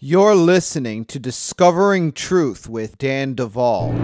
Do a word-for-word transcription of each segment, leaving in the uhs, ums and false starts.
You're listening to Discovering Truth with Dan Duvall.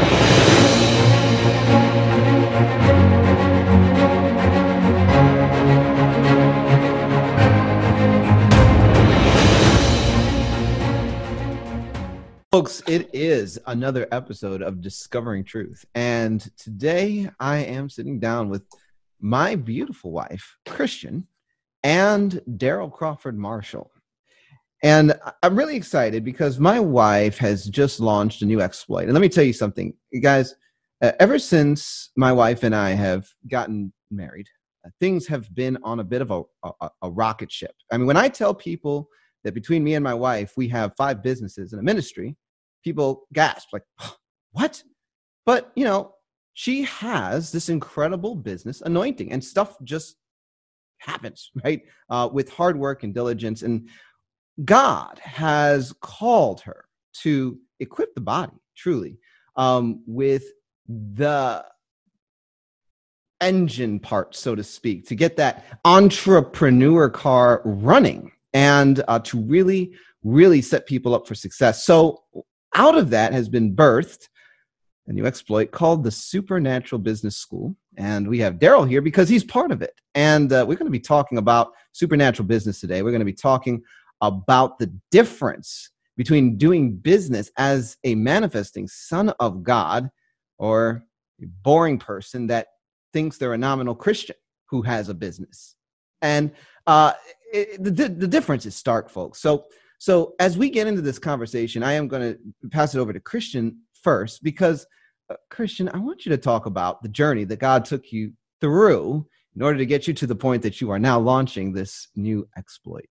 Folks, it is another episode of Discovering Truth. And today I am sitting down with my beautiful wife, Christian, and Daryl Crawford Marshall. And I'm really excited because my wife has just launched a new exploit. And let me tell you something, you guys, uh, ever since my wife and I have gotten married, uh, things have been on a bit of a, a, a rocket ship. I mean, when I tell people that between me and my wife, we have five businesses and a ministry, people gasp like, what? But, you know, she has this incredible business anointing and stuff just happens, right? Uh, with hard work and diligence. And God has called her to equip the body, truly, um, with the engine part, so to speak, to get that entrepreneur car running and uh, to really, really set people up for success. So out of that has been birthed a new exploit called the Supernatural Business School. And we have Daryl here because he's part of it. And uh, we're going to be talking about supernatural business today. We're going to be talking about the difference between doing business as a manifesting son of God or a boring person that thinks they're a nominal Christian who has a business. And uh, it, the, the difference is stark, folks. So, so as we get into this conversation, I am going to pass it over to Christian first because, uh, Christian, I want you to talk about the journey that God took you through in order to get you to the point that you are now launching this new exploit.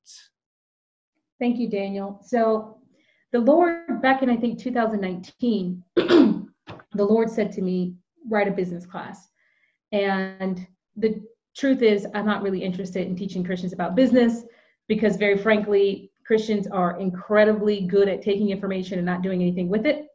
Thank you, Daniel. So the Lord, back in, I think, two thousand nineteen, the Lord said to me, write a business class. And the truth is, I'm not really interested in teaching Christians about business because, very frankly, Christians are incredibly good at taking information and not doing anything with it.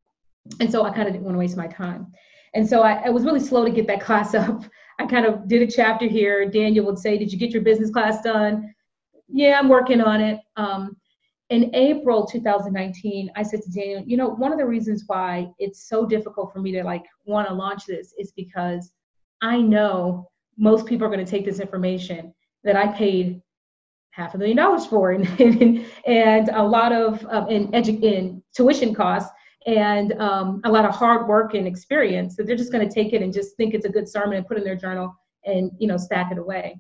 And so I kind of didn't want to waste my time. And so I, I was really slow to get that class up. I kind of did a chapter here. Daniel would say, did you get your business class done? Yeah, I'm working on it. Um, in April two thousand nineteen, I said to Daniel, you know, one of the reasons why it's so difficult for me to like want to launch this is because I know most people are going to take this information that I paid half a million dollars for and, and, and a lot of um, in, edu- in tuition costs and um, a lot of hard work and experience that they're just going to take it and just think it's a good sermon and put it in their journal and, you know, stack it away.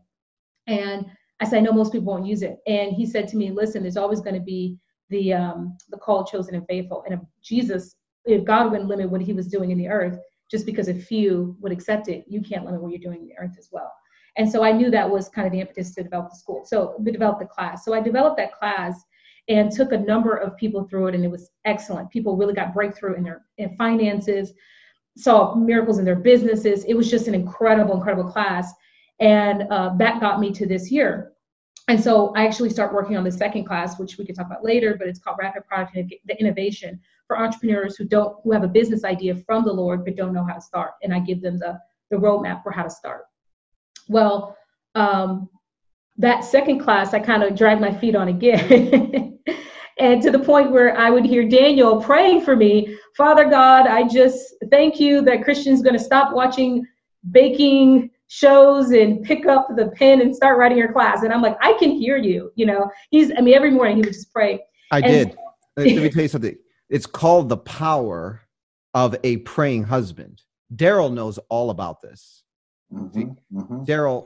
And I said, I know most people won't use it. And he said to me, listen, there's always going to be the um, the called, chosen, and faithful. And if Jesus, if God wouldn't limit what he was doing in the earth, just because a few would accept it, you can't limit what you're doing in the earth as well. And so I knew that was kind of the impetus to develop the school. So we developed the class. So I developed that class and took a number of people through it. And it was excellent. People really got breakthrough in their in finances, saw miracles in their businesses. It was just an incredible, incredible class. And uh, that got me to this year. And so I actually start working on the second class, which we can talk about later, but it's called Rapid Product Innovation for entrepreneurs who don't, who have a business idea from the Lord, but don't know how to start. And I give them the, the roadmap for how to start. Well, um, that second class, I kind of dragged my feet on again. And to the point where I would hear Daniel praying for me, Father God, I just thank you that Christian's going to stop watching baking shows and pick up the pen and start writing your class. And I'm like, I can hear you. You know, he's, I mean, every morning he would just pray. I and, did. Let me tell you something. It's called the power of a praying husband. Daryl knows all about this. Mm-hmm, mm-hmm. Daryl,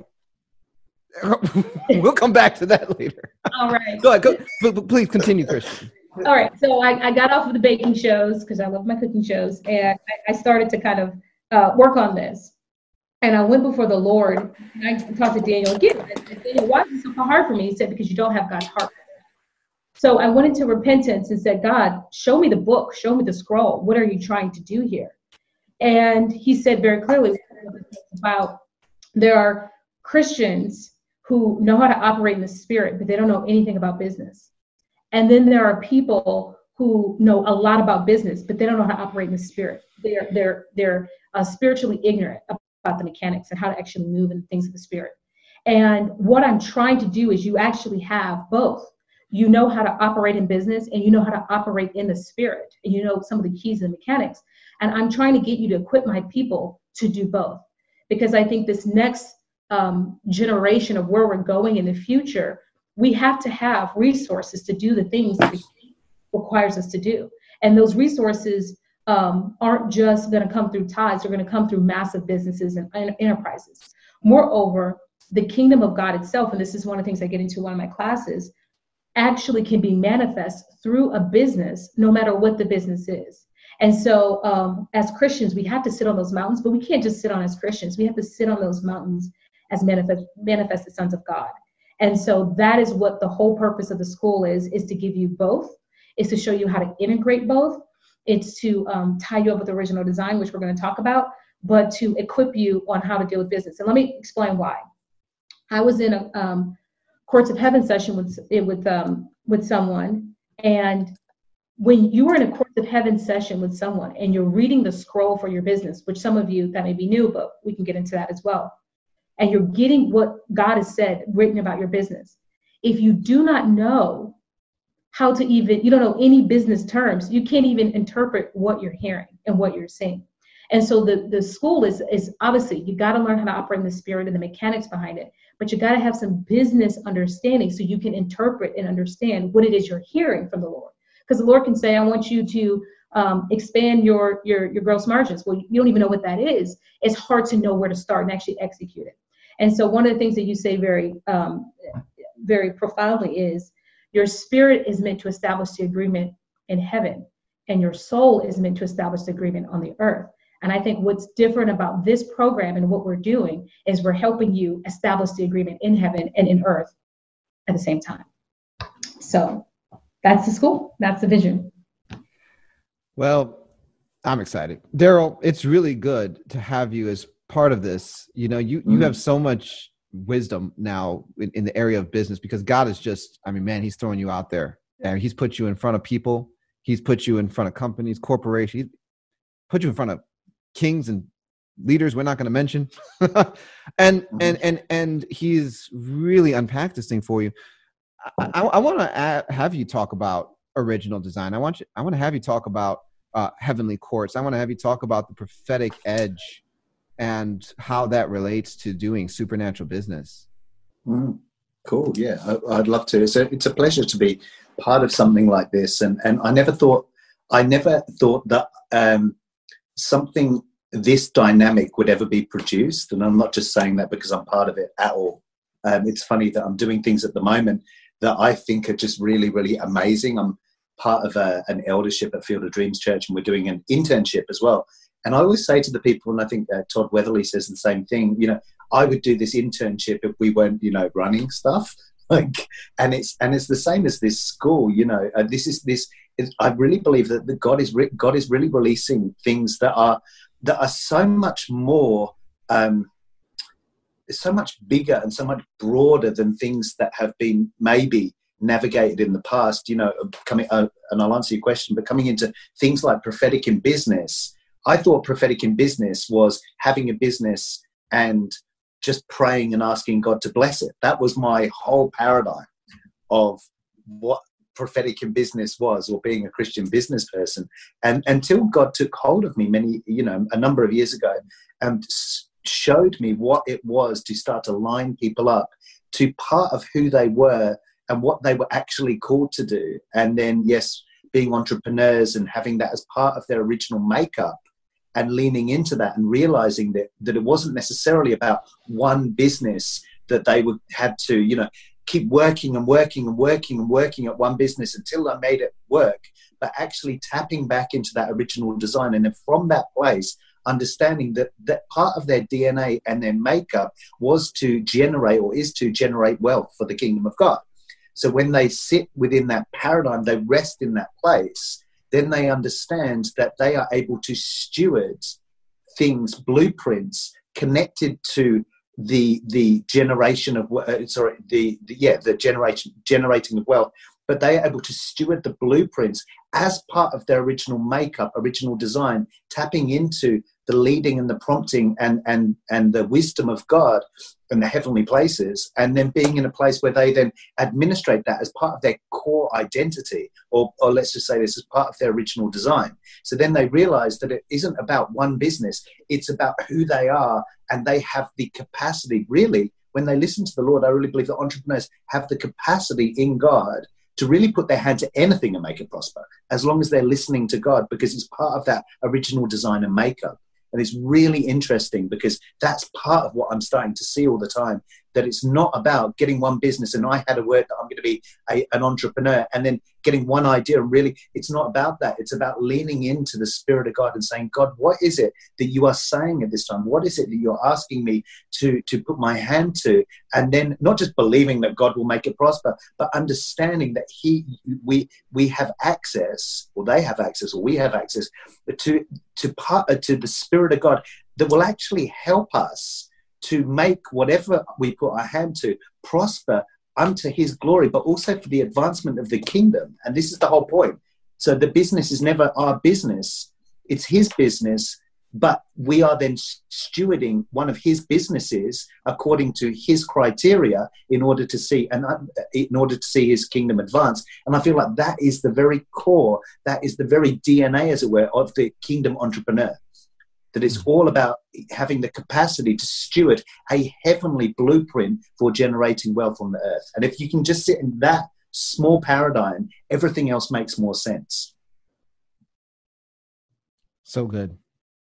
we'll come back to that later. All right. Go ahead. Go, please continue, Christian. All right. So I, I got off of the baking shows because I love my cooking shows. And I, I started to kind of uh, work on this. And I went before the Lord, and I talked to Daniel again. I said, Daniel, why is it so hard for me? He said, because you don't have God's heart. So I went into repentance and said, God, show me the book. Show me the scroll. What are you trying to do here? And he said very clearly about there are Christians who know how to operate in the spirit, but they don't know anything about business. And then there are people who know a lot about business, but they don't know how to operate in the spirit. They're, they're, they're uh, spiritually ignorant about the mechanics and how to actually move in things of the spirit. And what I'm trying to do is you actually have both. you know how to operate in business, and you know how to operate in the spirit, and you know some of the keys and mechanics. And I'm trying to get you to equip my people to do both, because I think this next um, generation of where we're going in the future, we have to have resources to do the things that it requires us to do. And those resources um, aren't just going to come through tithes, they're going to come through massive businesses and, and enterprises. Moreover, the kingdom of God itself, and this is one of the things I get into in one of my classes, actually can be manifest through a business, no matter what the business is. And so um, as Christians, we have to sit on those mountains, but we can't just sit on as Christians. We have to sit on those mountains as manifest, manifested sons of God. And so that is what the whole purpose of the school is, is to give you both, is to show you how to integrate both. It's to um, tie you up with original design, which we're going to talk about, but to equip you on how to deal with business. And let me explain why. I was in a um, Courts of Heaven session with with um, with someone, and when you are in a Courts of Heaven session with someone and you're reading the scroll for your business, which some of you that may be new, but we can get into that as well, and you're getting what God has said written about your business. If you do not know how to even, you don't know any business terms, you can't even interpret what you're hearing and what you're seeing. And so the, the school is, is obviously, you got to learn how to operate in the spirit and the mechanics behind it, but you got to have some business understanding so you can interpret and understand what it is you're hearing from the Lord. Because the Lord can say, I want you to um, expand your, your, your gross margins. Well, you don't even know what that is. It's hard to know where to start and actually execute it. And so one of the things that you say very, um, very profoundly is your spirit is meant to establish the agreement in heaven, and your soul is meant to establish the agreement on the earth. And I think what's different about this program and what we're doing is we're helping you establish the agreement in heaven and in earth at the same time. So that's the school. That's the vision. Well, I'm excited. Daryl, it's really good to have you as part of this. You know, you, you mm-hmm. have so much wisdom now in, in the area of business, because God is just, I mean, man, he's throwing you out there, and he's put you in front of people. He's put you in front of companies, corporations, he's put you in front of kings and leaders we're not going to mention. and, and, and, and he's really unpacked this thing for you. I, I, I want to have you talk about original design. I want you, I want to have you talk about uh, heavenly courts. I want to have you talk about the prophetic edge and how that relates to doing supernatural business. Mm, cool. Yeah, I, I'd love to. It's a, it's a pleasure to be part of something like this. And, and I never thought, I never thought that um, something this dynamic would ever be produced. And I'm not just saying that because I'm part of it at all. Um, it's funny that I'm doing things at the moment that I think are just really, really amazing. I'm part of a, an eldership at Field of Dreams Church, and we're doing an internship as well. And I always say to the people, and I think uh, Todd Weatherly says the same thing, you know, I would do this internship if we weren't, you know, running stuff. Like, and it's and it's the same as this school, you know. Uh, this is this. Is, I really believe that the God is re- God is really releasing things that are that are so much more, um, so much bigger and so much broader than things that have been maybe navigated in the past. You know, coming uh, and I'll answer your question, but coming into things like prophetic in business. I thought prophetic in business was having a business and just praying and asking God to bless it. That was my whole paradigm of what prophetic in business was, or being a Christian business person. And until God took hold of me many, you know, a number of years ago, and showed me what it was to start to line people up to part of who they were and what they were actually called to do. And then, yes, being entrepreneurs and having that as part of their original makeup, and leaning into that and realizing that, that it wasn't necessarily about one business, that they would had to, you know, keep working and working and working and working at one business until I made it work, but actually tapping back into that original design. And then from that place, understanding that, that part of their D N A and their makeup was to generate, or is to generate, wealth for the kingdom of God. So when they sit within that paradigm, they rest in that place, then they understand that they are able to steward things, blueprints connected to the the generation of uh, sorry the, the yeah the generation generating of wealth, but they are able to steward the blueprints as part of their original makeup, original design, tapping into the leading and the prompting and and and the wisdom of God and the heavenly places, and then being in a place where they then administrate that as part of their core identity, or, or let's just say this as part of their original design. So then they realize that it isn't about one business, it's about who they are, and they have the capacity, really, when they listen to the Lord, I really believe that entrepreneurs have the capacity in God to really put their hand to anything and make it prosper, as long as they're listening to God, because it's part of that original design and makeup. And it's really interesting because that's part of what I'm starting to see all the time, that it's not about getting one business and I had a word that I'm going to be a, an entrepreneur and then getting one idea. And really, it's not about that. It's about leaning into the Spirit of God and saying, God, what is it that you are saying at this time? What is it that you're asking me to, to put my hand to? And then not just believing that God will make it prosper, but understanding that he, we, we have access, or they have access, or we have access to, to part, to the Spirit of God that will actually help us to make whatever we put our hand to prosper unto his glory, but also for the advancement of the kingdom. And this is the whole point. So the business is never our business, it's his business, but we are then stewarding one of his businesses according to his criteria in order to see and in order to see his kingdom advance. And I feel like that is the very core, that is the very D N A, as it were, of the kingdom entrepreneur. That it's all about having the capacity to steward a heavenly blueprint for generating wealth on the earth. And if you can just sit in that small paradigm, everything else makes more sense. So good.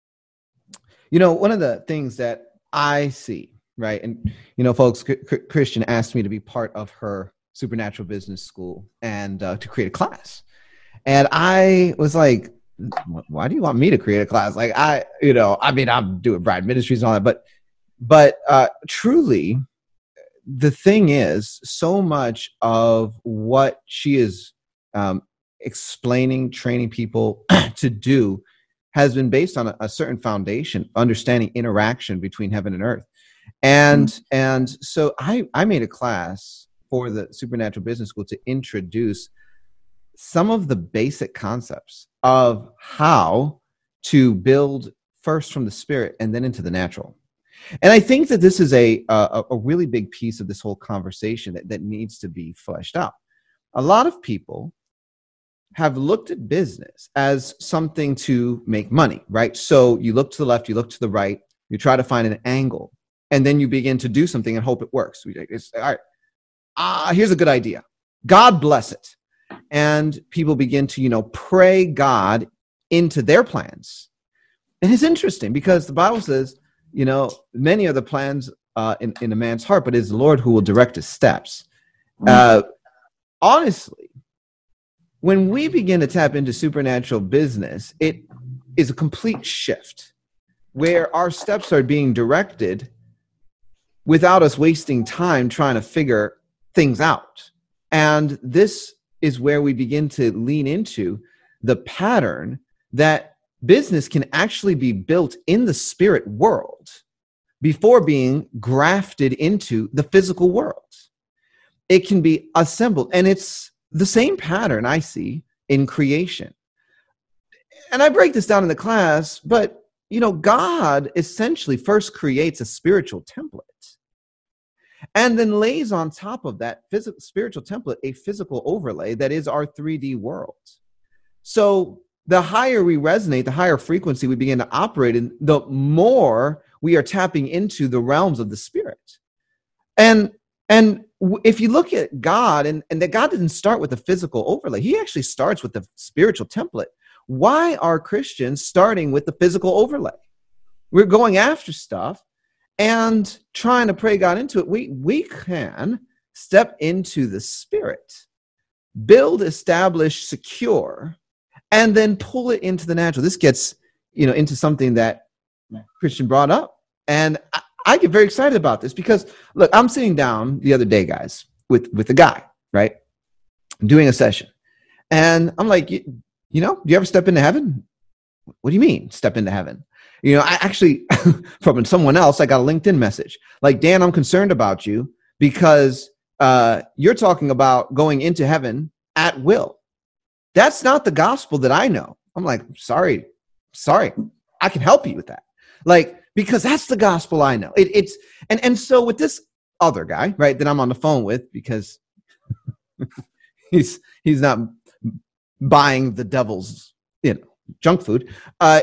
You know, one of the things that I see, right, and, you know, folks, C- Christian asked me to be part of her supernatural business school and uh, to create a class. And I was like, why do you want me to create a class? Like, I, you know, I mean, I'm doing Bride Ministries and all that, but, but uh, truly, the thing is, so much of what she is um, explaining, training people to do has been based on a, a certain foundation, understanding interaction between heaven and earth. And, mm-hmm. and so I, I made a class for the Supernatural Business School to introduce some of the basic concepts of how to build first from the spirit and then into the natural. And I think that this is a, a, a really big piece of this whole conversation that, that needs to be fleshed out. A lot of people have looked at business as something to make money, right? So you look to the left, you look to the right, you try to find an angle, and then you begin to do something and hope it works. It's, all right, ah, here's a good idea. God bless it. And people begin to, you know, pray God into their plans. And it's interesting because the Bible says, you know, many are the plans uh, in, in a man's heart, but it is the Lord who will direct his steps. Uh, honestly, when we begin to tap into supernatural business, it is a complete shift where our steps are being directed without us wasting time trying to figure things out. And this is where we begin to lean into the pattern that business can actually be built in the spirit world before being grafted into the physical world. It can be assembled, and it's the same pattern I see in creation. And I break this down in the class, but, you know, God essentially first creates a spiritual template and then lays on top of that physical, spiritual template a physical overlay that is our three D world. So the higher we resonate, the higher frequency we begin to operate in, the more we are tapping into the realms of the spirit. And and if you look at God, and, and that God didn't start with a physical overlay, he actually starts with the spiritual template. Why are Christians starting with the physical overlay? We're going after stuff and trying to pray God into it. We, we can step into the spirit, build, establish, secure, and then pull it into the natural. This gets, you know, into something that Christian brought up. And I, I get very excited about this because, look, I'm sitting down the other day, guys, with, with a guy, right, doing a session. And I'm like, you, you know, do you ever step into heaven? What do you mean, step into heaven? You know, I actually, from someone else, I got a LinkedIn message. Like, Dan, I'm concerned about you because uh, you're talking about going into heaven at will. That's not the gospel that I know. I'm like, sorry, sorry. I can help you with that. Like, because that's the gospel I know. It, it's and and so with this other guy, right, that I'm on the phone with, because he's he's not buying the devil's, you know, junk food. Uh,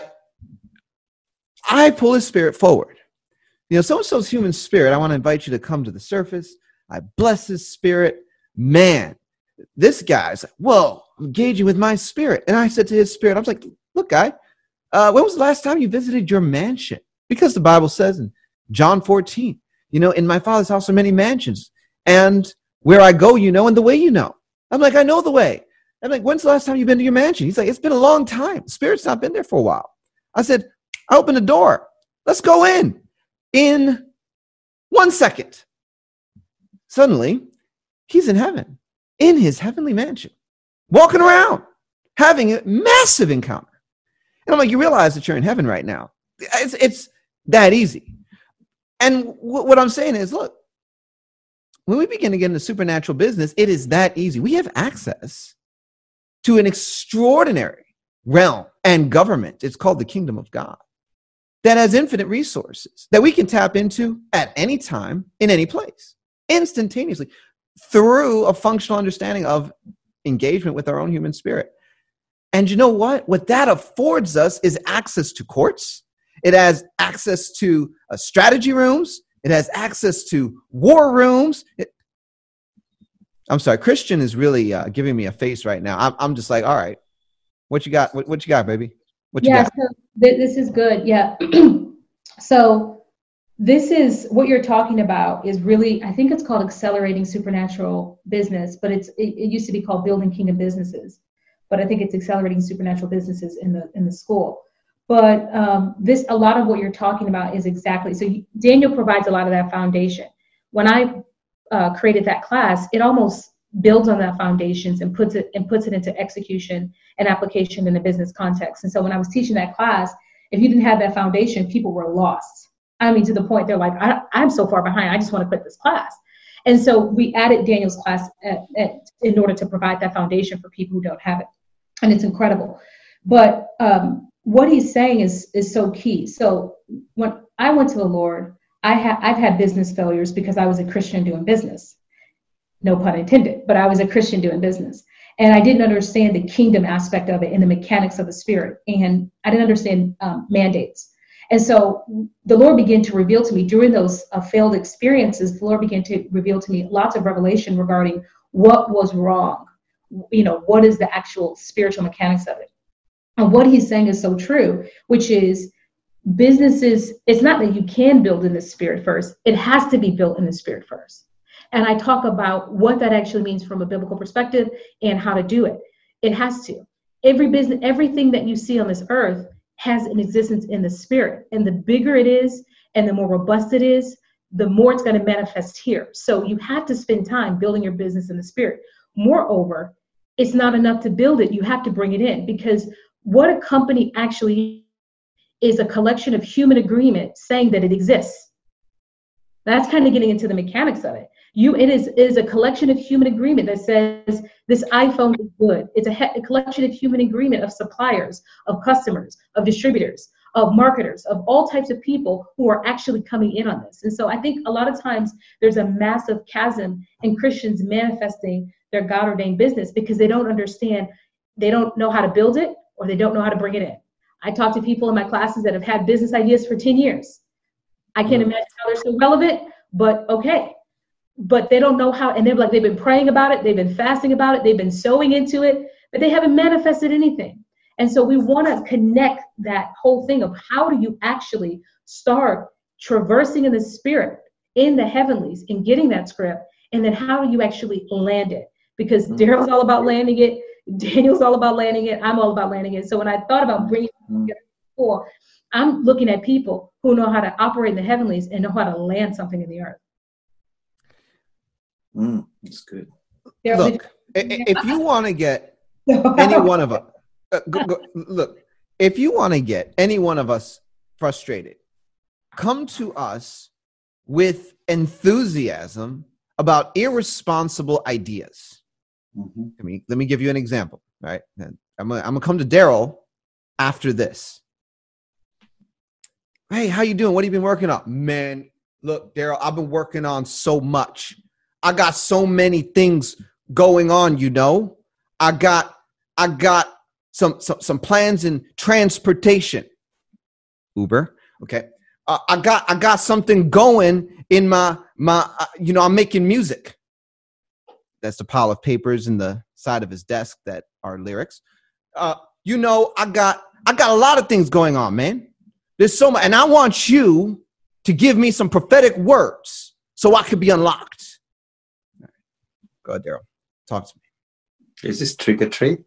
I pull his spirit forward. You know, so-and-so's human spirit, I want to invite you to come to the surface. I bless his spirit. Man, this guy's like, whoa, I'm engaging with my spirit. And I said to his spirit, I was like, look, guy, uh, when was the last time you visited your mansion? Because the Bible says in John fourteen, you know, in my Father's house are many mansions. And where I go, you know, and the way you know. I'm like, I know the way. I'm like, when's the last time you've been to your mansion? He's like, it's been a long time. Spirit's not been there for a while. I said, I opened the door. Let's go in. In one second. Suddenly, he's in heaven, in his heavenly mansion, walking around, having a massive encounter. And I'm like, you realize that you're in heaven right now. It's, it's that easy. And w- what I'm saying is, look, when we begin to get into supernatural business, it is that easy. We have access to an extraordinary realm and government. It's called the kingdom of God, that has infinite resources that we can tap into at any time, in any place, instantaneously, through a functional understanding of engagement with our own human spirit. And you know what? What that affords us is access to courts. It has access to uh, strategy rooms. It has access to war rooms. It, I'm sorry, Christian is really uh, giving me a face right now. I'm, I'm just like, all right, what you got? What, what you got, baby? What you yeah, got? so th- this is good. Yeah. So this is what you're talking about is really, I think it's called accelerating supernatural business, but it's it, it used to be called building kingdom businesses, but I think it's accelerating supernatural businesses in the in the school. But um, this, a lot of what you're talking about is exactly, so you, Daniel provides a lot of that foundation. When I uh, created that class, it almost builds on that foundations and puts it and puts it into execution and application in a business context. And so when I was teaching that class, if you didn't have that foundation, people were lost. I mean, to the point they're like, I, I'm so far behind, I just want to quit this class. And so we added Daniel's class at, at, in order to provide that foundation for people who don't have it. And it's incredible. But um, what he's saying is is so key. So when I went to the Lord, I ha- I've had business failures because I was a Christian doing business. No pun intended, but I was a Christian doing business. And I didn't understand the kingdom aspect of it and the mechanics of the spirit. And I didn't understand um, mandates. And so the Lord began to reveal to me during those uh, failed experiences, the Lord began to reveal to me lots of revelation regarding what was wrong. You know, what is the actual spiritual mechanics of it? And what he's saying is so true, which is businesses, it's not that you can build in the spirit first. It has to be built in the spirit first. And I talk about what that actually means from a biblical perspective and how to do it. It has to. Every business, everything that you see on this earth has an existence in the spirit. And the bigger it is and the more robust it is, the more it's going to manifest here. So you have to spend time building your business in the spirit. Moreover, it's not enough to build it. You have to bring it in, because what a company actually is a collection of human agreement saying that it exists. That's kind of getting into the mechanics of it. You, it is, it is a collection of human agreement that says this iPhone is good. It's a, he- a collection of human agreement of suppliers, of customers, of distributors, of marketers, of all types of people who are actually coming in on this. And so I think a lot of times there's a massive chasm in Christians manifesting their God-ordained business because they don't understand, they don't know how to build it, or they don't know how to bring it in. I talk to people in my classes that have had business ideas for ten years. I can't imagine how they're so relevant, but okay. But they don't know how, and they're like, they've been praying about it, they've been fasting about it, they've been sowing into it, but they haven't manifested anything. And so we want to connect that whole thing of how do you actually start traversing in the spirit, in the heavenlies, and getting that script, and then how do you actually land it? Because Daryl's all about landing it, Daniel's all about landing it, I'm all about landing it. So when I thought about bringing it together before, I'm looking at people who know how to operate in the heavenlies and know how to land something in the earth. Mm, that's good. Look, if you want to get any one of us, uh, go, go, look, if you want to get any one of us frustrated, come to us with enthusiasm about irresponsible ideas. Mm-hmm. Let me let me give you an example. Right, I'm gonna, I'm gonna come to Daryl after this. Hey, how you doing? What have you been working on? Man, look, Daryl, I've been working on so much. I got so many things going on, you know. I got I got some some, some plans in transportation. Uber, okay. Uh, I got I got something going in my my uh, you know, I'm making music. That's the pile of papers in the side of his desk that are lyrics. Uh, you know, I got I got a lot of things going on, man. There's so much, and I want you to give me some prophetic words so I could be unlocked. All right. Go ahead, Daryl. Talk to me. Is this trick or treat?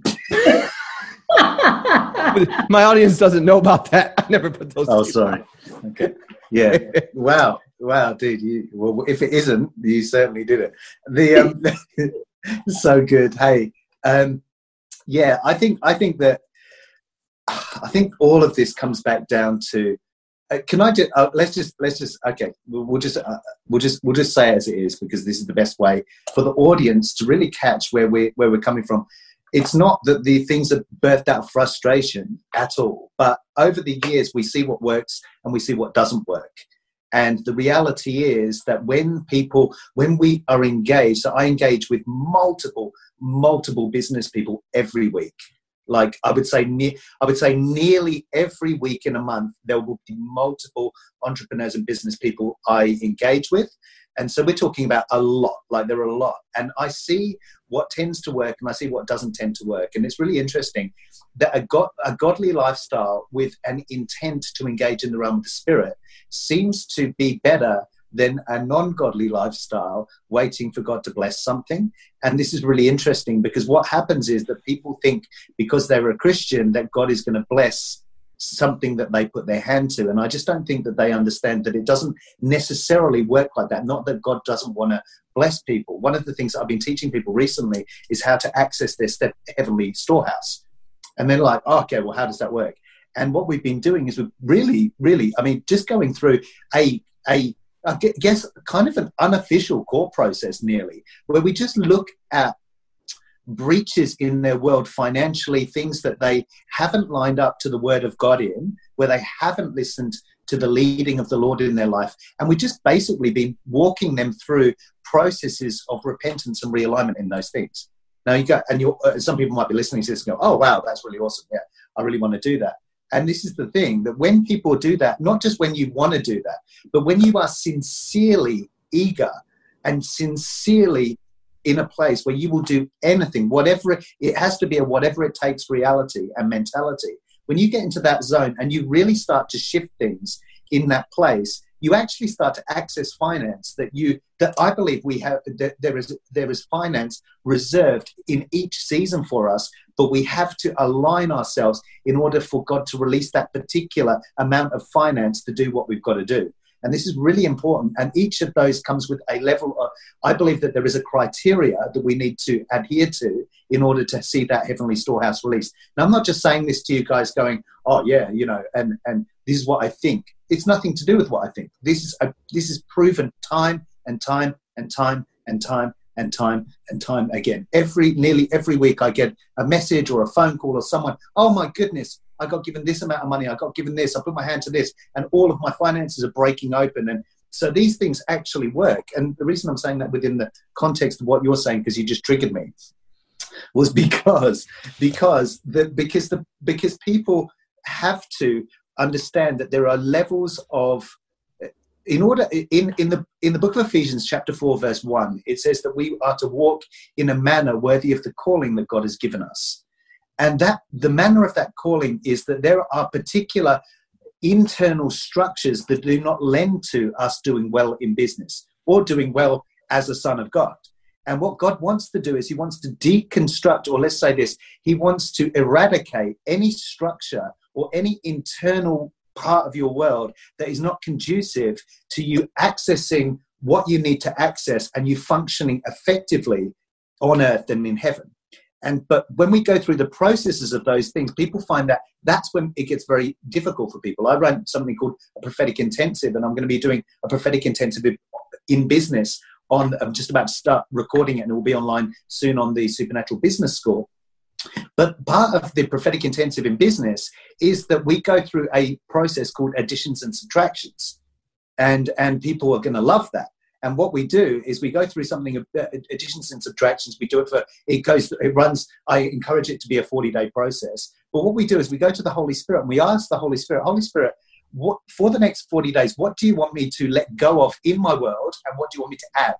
My audience doesn't know about that. I never put those. Oh, sorry. On. Okay. Yeah. Wow. Wow, dude. You, well, if it isn't, you certainly did it. The um, so good. Hey, um, yeah. I think I think that I think all of this comes back down to. Uh, can I just uh, let's just let's just okay. We'll, we'll just uh, we'll just we'll just say it as it is, because this is the best way for the audience to really catch where we where we're coming from. It's not that the things are birthed out of frustration at all, but over the years we see what works and we see what doesn't work. And the reality is that when people, when we are engaged, so I engage with multiple, multiple business people every week. Like I would say, ne- I would say nearly every week in a month, there will be multiple entrepreneurs and business people I engage with. And so we're talking about a lot, like there are a lot. And I see what tends to work and I see what doesn't tend to work. And it's really interesting that a, God, a godly lifestyle with an intent to engage in the realm of the spirit seems to be better than a non-godly lifestyle waiting for God to bless something. And this is really interesting because what happens is that people think because they're a Christian that God is going to bless something that they put their hand to. And I just don't think that they understand that it doesn't necessarily work like that. Not that God doesn't want to bless people. One of the things I've been teaching people recently is how to access their step heavenly storehouse. And they're like, oh, okay, well, how does that work? And what we've been doing is we've really, really, I mean, just going through a, a, I guess, kind of an unofficial court process nearly, where we just look at breaches in their world financially, things that they haven't lined up to the word of God in, where they haven't listened to the leading of the Lord in their life. And we just basically been walking them through processes of repentance and realignment in those things. Now you go, and you uh, some people might be listening to this and go, oh, wow, that's really awesome. Yeah, I really want to do that. And this is the thing, that when people do that, not just when you want to do that, but when you are sincerely eager and sincerely in a place where you will do anything, whatever it, it has to be a whatever it takes reality and mentality. When you get into that zone and you really start to shift things in that place, you actually start to access finance that you that I believe we have that there is there is finance reserved in each season for us, but we have to align ourselves in order for God to release that particular amount of finance to do what we've got to do. And this is really important. And each of those comes with a level of, I believe that there is a criteria that we need to adhere to in order to see that heavenly storehouse released. Now, I'm not just saying this to you guys going, oh yeah, you know, and, and this is what I think. It's nothing to do with what I think. This is a, this is proven time and time and time and time and time and time again. Every, nearly every week I get a message or a phone call or someone, oh my goodness, I got given this amount of money, I got given this, I put my hand to this, and all of my finances are breaking open. And so these things actually work. And the reason I'm saying that within the context of what you're saying, because you just triggered me, was because because the because the because people have to understand that there are levels of, in order in in the in the book of Ephesians chapter four verse one, it says that we are to walk in a manner worthy of the calling that God has given us. And that the manner of that calling is that there are particular internal structures that do not lend to us doing well in business or doing well as a son of God. And what God wants to do is he wants to deconstruct, or let's say this, he wants to eradicate any structure or any internal part of your world that is not conducive to you accessing what you need to access and you functioning effectively on earth and in heaven. And but when we go through the processes of those things, people find that that's when it gets very difficult for people. I run something called a prophetic intensive, and I'm going to be doing a prophetic intensive in business on, I'm just about to start recording it, and it will be online soon on the Supernatural Business School. But part of the prophetic intensive in business is that we go through a process called additions and subtractions. And, and people are going to love that. And what we do is we go through something of additions and subtractions. We do it for, it goes, it runs, I encourage it to be a forty-day process. But what we do is we go to the Holy Spirit and we ask the Holy Spirit, Holy Spirit, what, for the next forty days, what do you want me to let go of in my world? And what do you want me to add?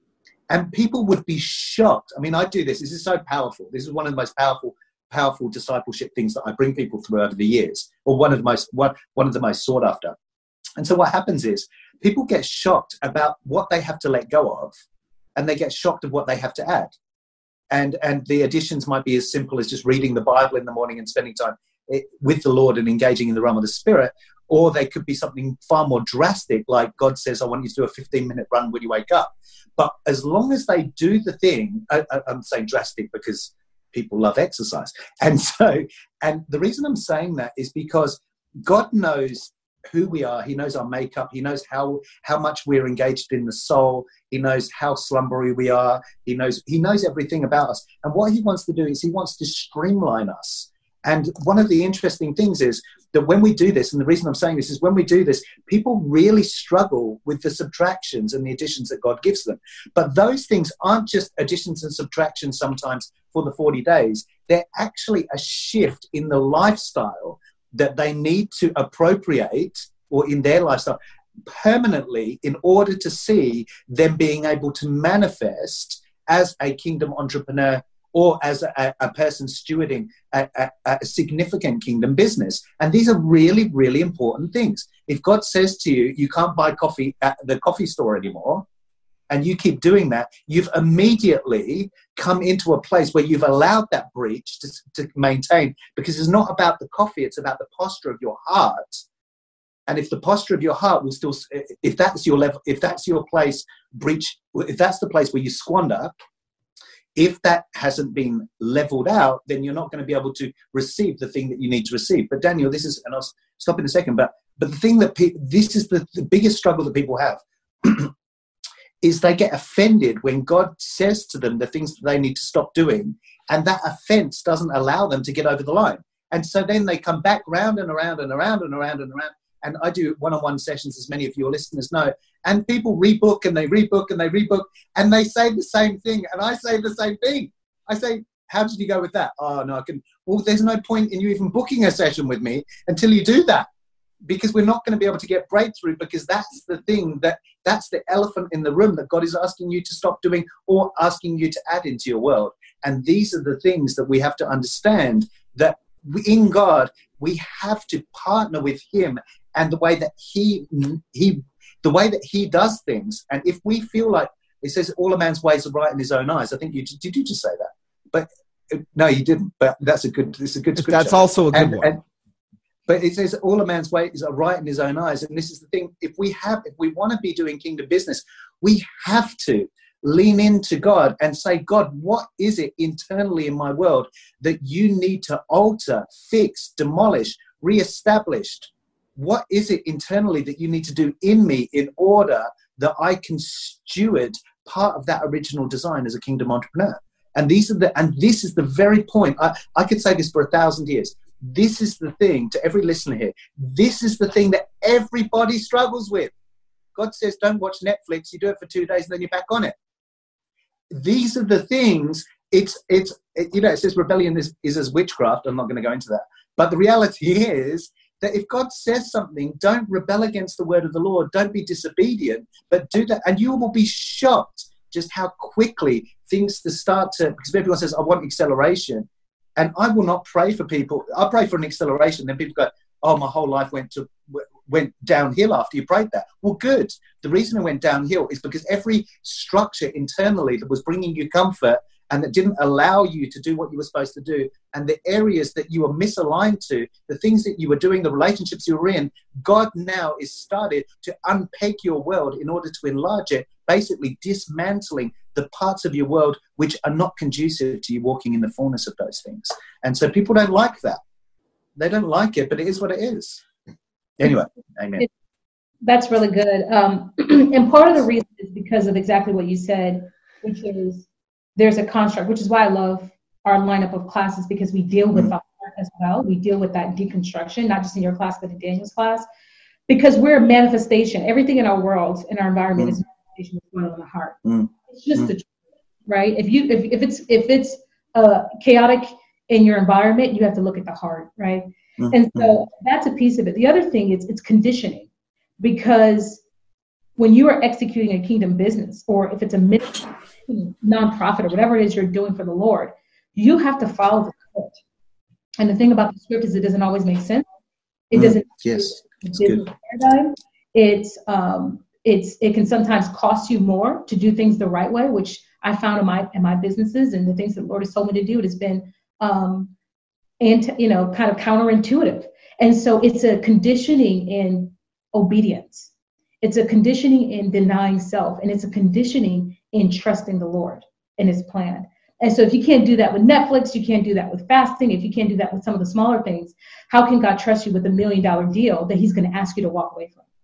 And people would be shocked. I mean, I do this. This is so powerful. This is one of the most powerful, powerful discipleship things that I bring people through over the years, or one of the most, one, one of the most sought after. And so what happens is people get shocked about what they have to let go of, and they get shocked of what they have to add. And, and the additions might be as simple as just reading the Bible in the morning and spending time with the Lord and engaging in the realm of the Spirit. Or they could be something far more drastic, like God says, I want you to do a fifteen minute run when you wake up. But as long as they do the thing, I, I, I'm saying drastic because people love exercise. And so, and the reason I'm saying that is because God knows who we are. He knows our makeup. He knows how, how much we're engaged in the soul. He knows how slumbery we are. He knows, he knows everything about us. And what he wants to do is he wants to streamline us. And one of the interesting things is that when we do this, and the reason I'm saying this is when we do this, people really struggle with the subtractions and the additions that God gives them. But those things aren't just additions and subtractions sometimes for the forty days. They're actually a shift in the lifestyle that they need to appropriate, or in their lifestyle permanently, in order to see them being able to manifest as a kingdom entrepreneur, or as a, a person stewarding a, a, a significant kingdom business. And these are really, really important things. If God says to you, you can't buy coffee at the coffee store anymore, and you keep doing that, you've immediately come into a place where you've allowed that breach to, to maintain, because it's not about the coffee, it's about the posture of your heart. And if the posture of your heart will still, if that's your level, if that's your place, breach, if that's the place where you squander, if that hasn't been leveled out, then you're not going to be able to receive the thing that you need to receive. But Daniel, this is, and I'll stop in a second, but but the thing that pe- this is the, the biggest struggle that people have is they get offended when God says to them the things that they need to stop doing, and that offense doesn't allow them to get over the line. And so then they come back round and around and around and around and around. And I do one-on-one sessions, as many of your listeners know, and people rebook and they rebook and they rebook and they say the same thing. And I say the same thing. I say, how did you go with that? Oh, no, I can. Well, there's no point in you even booking a session with me until you do that, because we're not going to be able to get breakthrough, because that's the thing, that that's the elephant in the room that God is asking you to stop doing or asking you to add into your world. And these are the things that we have to understand, that in God, we have to partner with him and the way that he, he, the way that he does things. And if we feel like, it says all a man's ways are right in his own eyes. I think you, did you just say that? But no, you didn't, but that's a good, it's a good scripture. That's also a good and, one. And, but it says all a man's ways are right in his own eyes. And this is the thing, if we have, if we want to be doing kingdom business, we have to lean into God and say, God, what is it internally in my world that you need to alter, fix, demolish, reestablish? What is it internally that you need to do in me in order that I can steward part of that original design as a kingdom entrepreneur? And these are the, and this is the very point. I, I could say this for a thousand years. This is the thing to every listener here. This is the thing that everybody struggles with. God says, don't watch Netflix. You do it for two days and then you're back on it. These are the things. It's, it's, it, you know, it says rebellion is, is as witchcraft. I'm not going to go into that. But the reality is that if God says something, don't rebel against the word of the Lord. Don't be disobedient, but do that. And you will be shocked just how quickly things to start to, because everyone says, I want acceleration. And I will not pray for people. I'll pray for an acceleration. Then people go, oh, my whole life went to went downhill after you prayed that. Well, good. The reason it went downhill is because every structure internally that was bringing you comfort and that didn't allow you to do what you were supposed to do, and the areas that you were misaligned to, the things that you were doing, the relationships you were in, God now is started to unpeg your world in order to enlarge it, basically dismantling the parts of your world which are not conducive to you walking in the fullness of those things. And so people don't like that. They don't like it, but it is what it is. Anyway, amen. That's really good. Um, and part of the reason is because of exactly what you said, which is there's a construct, which is why I love our lineup of classes because we deal with Mm. the heart as well. We deal with that deconstruction, not just in your class, but in Daniel's class, because we're a manifestation. Everything in our world, in our environment, Mm. is a manifestation of what's going on in the heart. Mm. It's just Mm. the truth, right? If you if, if it's if it's uh, chaotic in your environment, you have to look at the heart, right? Mm. And so that's a piece of it. The other thing is it's conditioning, because when you are executing a kingdom business, or if it's a ministry, nonprofit, or whatever it is you're doing for the Lord, you have to follow the script. And the thing about the script is it doesn't always make sense. It Mm. doesn't. Yes, it's business good. paradigm. It's um, it's it can sometimes cost you more to do things the right way, which I found in my in my businesses and the things that the Lord has told me to do. It has been um, and you know kind of counterintuitive, and so it's a conditioning in obedience. It's a conditioning in denying self, and it's a conditioning in trusting the Lord and His plan. And so if you can't do that with Netflix, you can't do that with fasting, if you can't do that with some of the smaller things, how can God trust you with a million dollar deal that He's going to ask you to walk away from?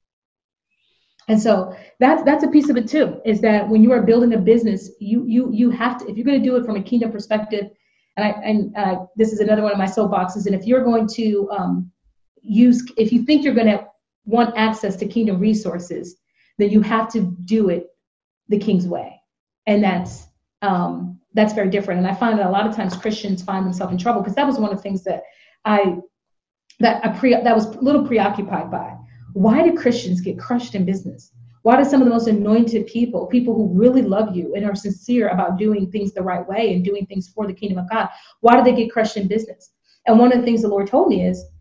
And so that's that's a piece of it too, is that when you are building a business, you you you have to, if you're going to do it from a kingdom perspective, and I and uh, this is another one of my soapboxes, and if you're going to um, use, if you think you're going to want access to kingdom resources, then you have to do it the King's way, and that's um, that's very different. And I find that a lot of times Christians find themselves in trouble, because that was one of the things that I that I pre that was a little preoccupied by. Why do Christians get crushed in business? Why do some of the most anointed people, people who really love you and are sincere about doing things the right way and doing things for the kingdom of God, why do they get crushed in business? And one of the things the Lord told me is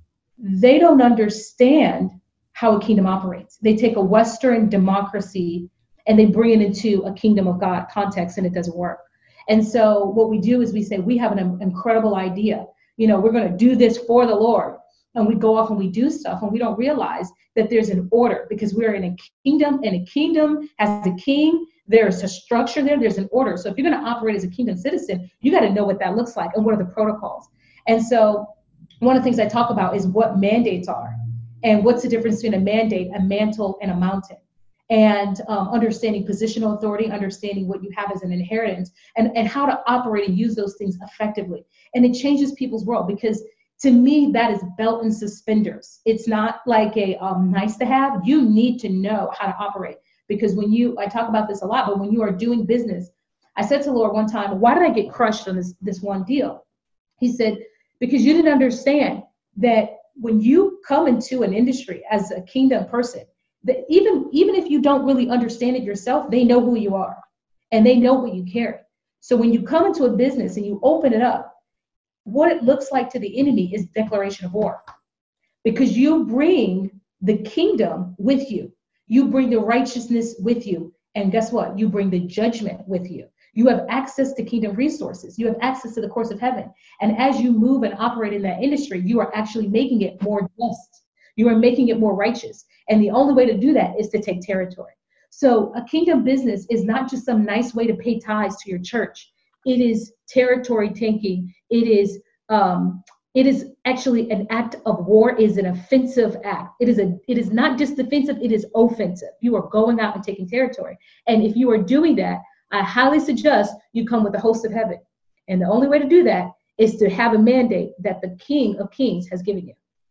they don't understand how a kingdom operates. They take a Western democracy and they bring it into a kingdom of God context, and it doesn't work. And so what we do is we say, we have an incredible idea. You know, we're going to do this for the Lord. And we go off and we do stuff, and we don't realize that there's an order, because we're in a kingdom, and a kingdom has a king. There's a structure there. There's an order. So if you're going to operate as a kingdom citizen, you got to know what that looks like and what are the protocols. And so one of the things I talk about is what mandates are, and what's the difference between a mandate, a mantle, and a mountain. And um, understanding positional authority, understanding what you have as an inheritance, and, and how to operate and use those things effectively. And it changes people's world, because to me, that is belt and suspenders. It's not like a um, nice to have. You need to know how to operate, because when you, I talk about this a lot, but when you are doing business, I said to the Lord one time, why did I get crushed on this, this one deal? He said, because you didn't understand that when you come into an industry as a kingdom person, that even, even if you don't really understand it yourself, they know who you are and they know what you carry. So when you come into a business and you open it up, what it looks like to the enemy is declaration of war, because you bring the kingdom with you. You bring the righteousness with you. And guess what? You bring the judgment with you. You have access to kingdom resources. You have access to the courts of heaven. And as you move and operate in that industry, you are actually making it more just. You are making it more righteous. And the only way to do that is to take territory. So a kingdom business is not just some nice way to pay tithes to your church. It is territory taking. It is um, it is actually an act of war. It is an offensive act. It is a it is not just defensive. It is offensive. You are going out and taking territory. And if you are doing that, I highly suggest you come with the host of heaven. And the only way to do that is to have a mandate that the King of Kings has given you.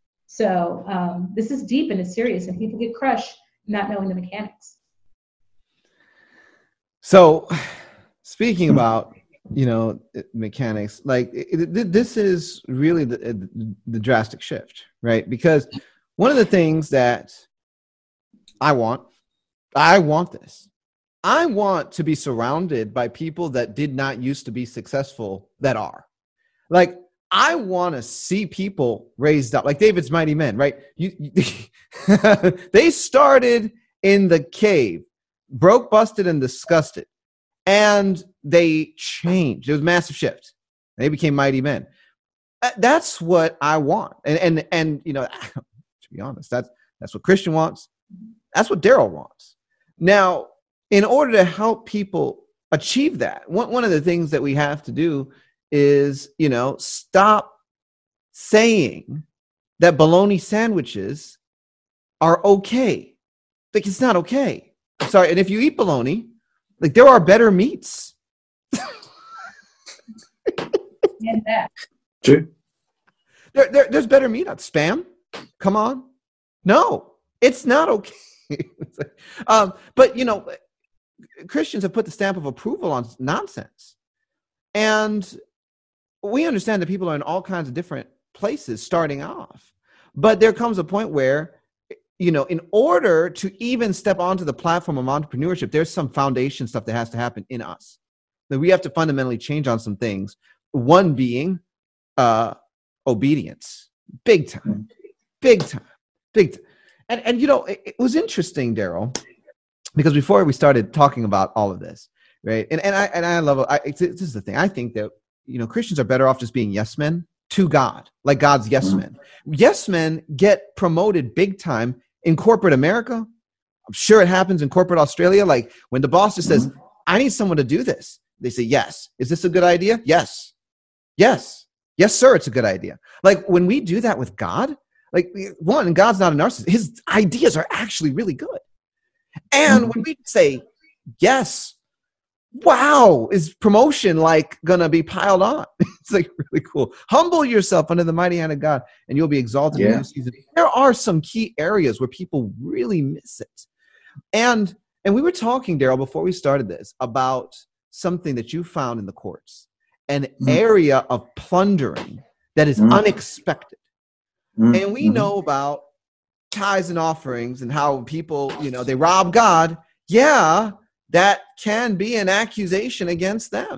So um, this is deep and it's serious, and people get crushed not knowing the mechanics. So speaking about, you know, mechanics, like it, it, this is really the, the drastic shift, right? Because one of the things that I want, I want this. I want to be surrounded by people that did not used to be successful that are. Like, I want to see people raised up, like David's mighty men, right? You, you, they started in the cave, broke, busted, and disgusted. And they changed. It was a massive shift. They became mighty men. That's what I want. And, and, and you know, to be honest, that's, that's what Christian wants. That's what Daryl wants. Now, in order to help people achieve that, one, one of the things that we have to do is, you know, stop saying that bologna sandwiches are okay. Like, it's not okay. I'm sorry. And if you eat bologna, like, there are better meats. And that. True. There, there, there's better meetups. Spam? Come on. No, it's not okay. um, but, you know, Christians have put the stamp of approval on nonsense. And we understand that people are in all kinds of different places starting off. But there comes a point where, you know, in order to even step onto the platform of entrepreneurship, there's some foundation stuff that has to happen in us. That we have to fundamentally change on some things. One being uh, obedience. Big time. Big time. Big time. And, and you know, it, it was interesting, Daryl, because before we started talking about all of this, right? And and I and I love it. This is the thing. I think that, you know, Christians are better off just being yes men to God, like God's yes Mm-hmm. men. Yes men get promoted big time in corporate America. I'm sure it happens in corporate Australia. Like when the boss just says, Mm-hmm. I need someone to do this. They say, yes. Is this a good idea? Yes. Yes. Yes, sir. It's a good idea. Like when we do that with God, like one, God's not a narcissist. His ideas are actually really good. And when we say, yes, wow, is promotion like gonna be piled on? It's like really cool. Humble yourself under the mighty hand of God and you'll be exalted in Yeah. this season. There are some key areas where people really miss it. And and we were talking, Daryl, before we started this, about something that you found in the courts, an Mm. area of plundering that is Mm. unexpected. Mm, And we mhm. know about tithes and offerings and how people, you know, they rob God. Yeah, that can be an accusation against them.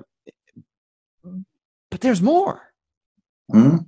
But there's more. Mm.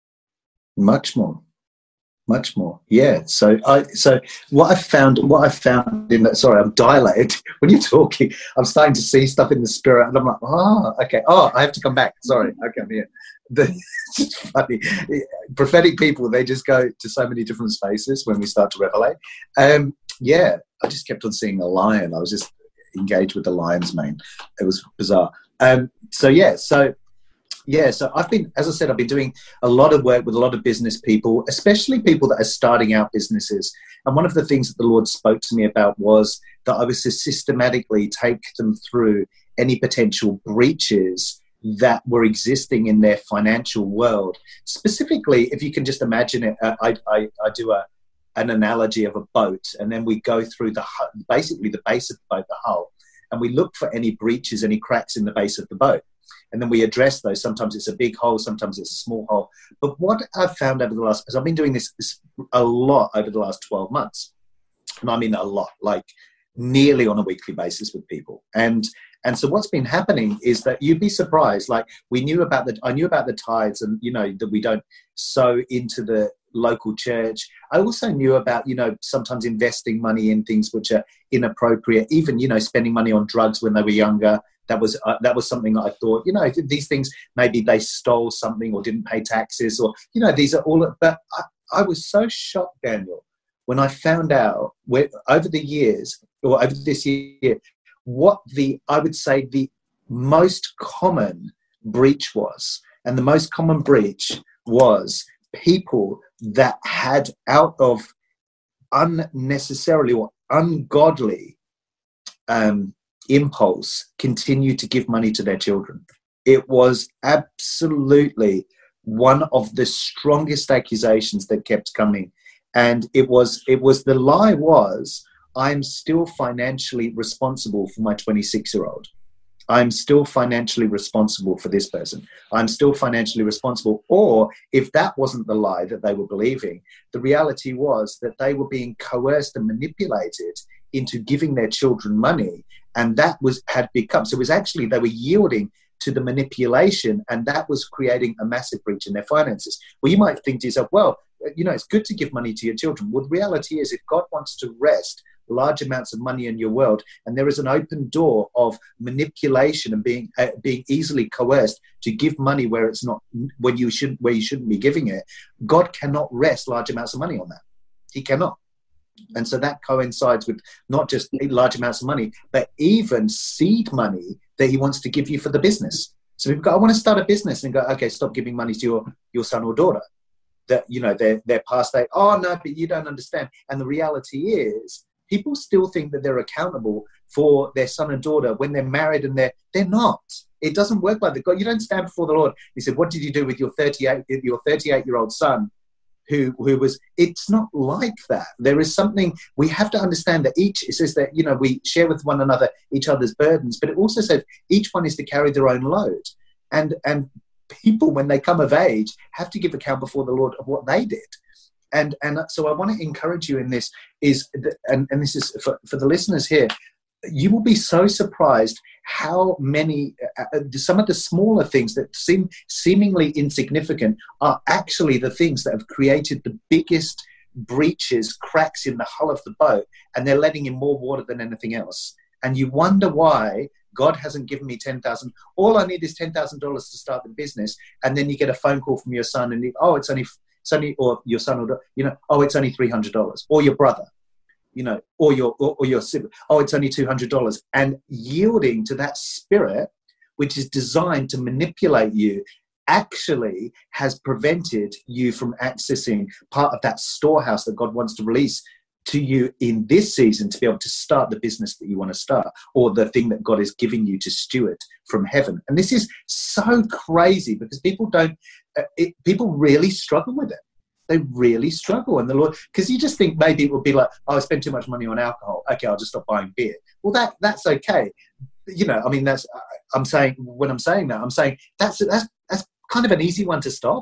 Much more. Much more. Yeah. So I so what I found what I found in that, sorry, I'm dilated. When you're talking, I'm starting to see stuff in the spirit and I'm like, oh, okay. Oh, I have to come back. Sorry. Okay, I'm here. The, it's just funny. Prophetic people, they just go to so many different spaces when we start to revelate. Um, yeah, I just kept on seeing a lion. I was just engaged with the lion's mane. It was bizarre. Um, so yeah, so yeah, so I've been, as I said, I've been doing a lot of work with a lot of business people, especially people that are starting out businesses. And one of the things that the Lord spoke to me about was that I was to systematically take them through any potential breaches that were existing in their financial world. Specifically, if you can just imagine it, uh, I, I, I do a, an analogy of a boat, and then we go through the basically the base of the boat, the hull, and we look for any breaches, any cracks in the base of the boat. And then we address those. Sometimes it's a big hole, sometimes it's a small hole. But what I've found over the last, because I've been doing this, this a lot over the last twelve months, and I mean a lot, like nearly on a weekly basis with people. And and so what's been happening is that you'd be surprised. Like we knew about the, I knew about the tithes, and you know that we don't sow into the local church. I also knew about, you know, sometimes investing money in things which are inappropriate, even, you know, spending money on drugs when they were younger. That was uh, that was something that I thought, you know, these things, maybe they stole something or didn't pay taxes, or, you know, these are all, but I, I was so shocked, Daniel, when I found out where, over the years, or over this year, what the, I would say the most common breach was. And the most common breach was people that had, out of unnecessarily or ungodly um, impulse, continue to give money to their children. It was absolutely one of the strongest accusations that kept coming. And it was, it was, the lie was, I'm still financially responsible for my twenty-six year old. I'm still financially responsible for this person. I'm still financially responsible. Or if that wasn't the lie that they were believing, the reality was that they were being coerced and manipulated into giving their children money. And that was had become, so it was actually, they were yielding to the manipulation, and that was creating a massive breach in their finances. Well, you might think to yourself, well, you know, it's good to give money to your children. Well, the reality is, if God wants to rest large amounts of money in your world, and there is an open door of manipulation and being uh, being easily coerced to give money where it's not, when you should where you shouldn't be giving it, God cannot rest large amounts of money on that. He cannot. And so that coincides with not just large amounts of money, but even seed money that he wants to give you for the business. So people go, I want to start a business, and go, okay, stop giving money to your, your son or daughter. That, you know, they're, they're past that. Oh, no, but you don't understand. And the reality is, people still think that they're accountable for their son and daughter when they're married, and they're, they're not. It doesn't work like that. God, you don't stand before the Lord. He said, what did you do with your thirty-eight, your thirty-eight-year-old son who, who was, it's not like that. There is something, we have to understand that each, it says that, you know, we share with one another each other's burdens, but it also says each one is to carry their own load. And, and people, when they come of age, have to give account before the Lord of what they did. And, and so I want to encourage you in this is, and, and this is for, for the listeners here, you will be so surprised how many, uh, some of the smaller things that seem seemingly insignificant are actually the things that have created the biggest breaches, cracks in the hull of the boat, and they're letting in more water than anything else. And you wonder why God hasn't given me ten thousand dollars. All I need is ten thousand dollars to start the business. And then you get a phone call from your son and, you, oh, it's only, it's only, or your son, or, you know, oh, it's only three hundred dollars, or your brother. You know, or your or, or your sibling, oh, it's only two hundred dollars. And yielding to that spirit, which is designed to manipulate you, actually has prevented you from accessing part of that storehouse that God wants to release to you in this season to be able to start the business that you want to start, or the thing that God is giving you to steward from heaven. And this is so crazy because people don't, uh, it, people really struggle with it. They really struggle. And the Lord, because you just think maybe it would be like, oh, I spend too much money on alcohol. Okay, I'll just stop buying beer. Well, that that's okay. You know, I mean, that's, I'm saying, when I'm saying that, I'm saying that's, that's, that's kind of an easy one to stop.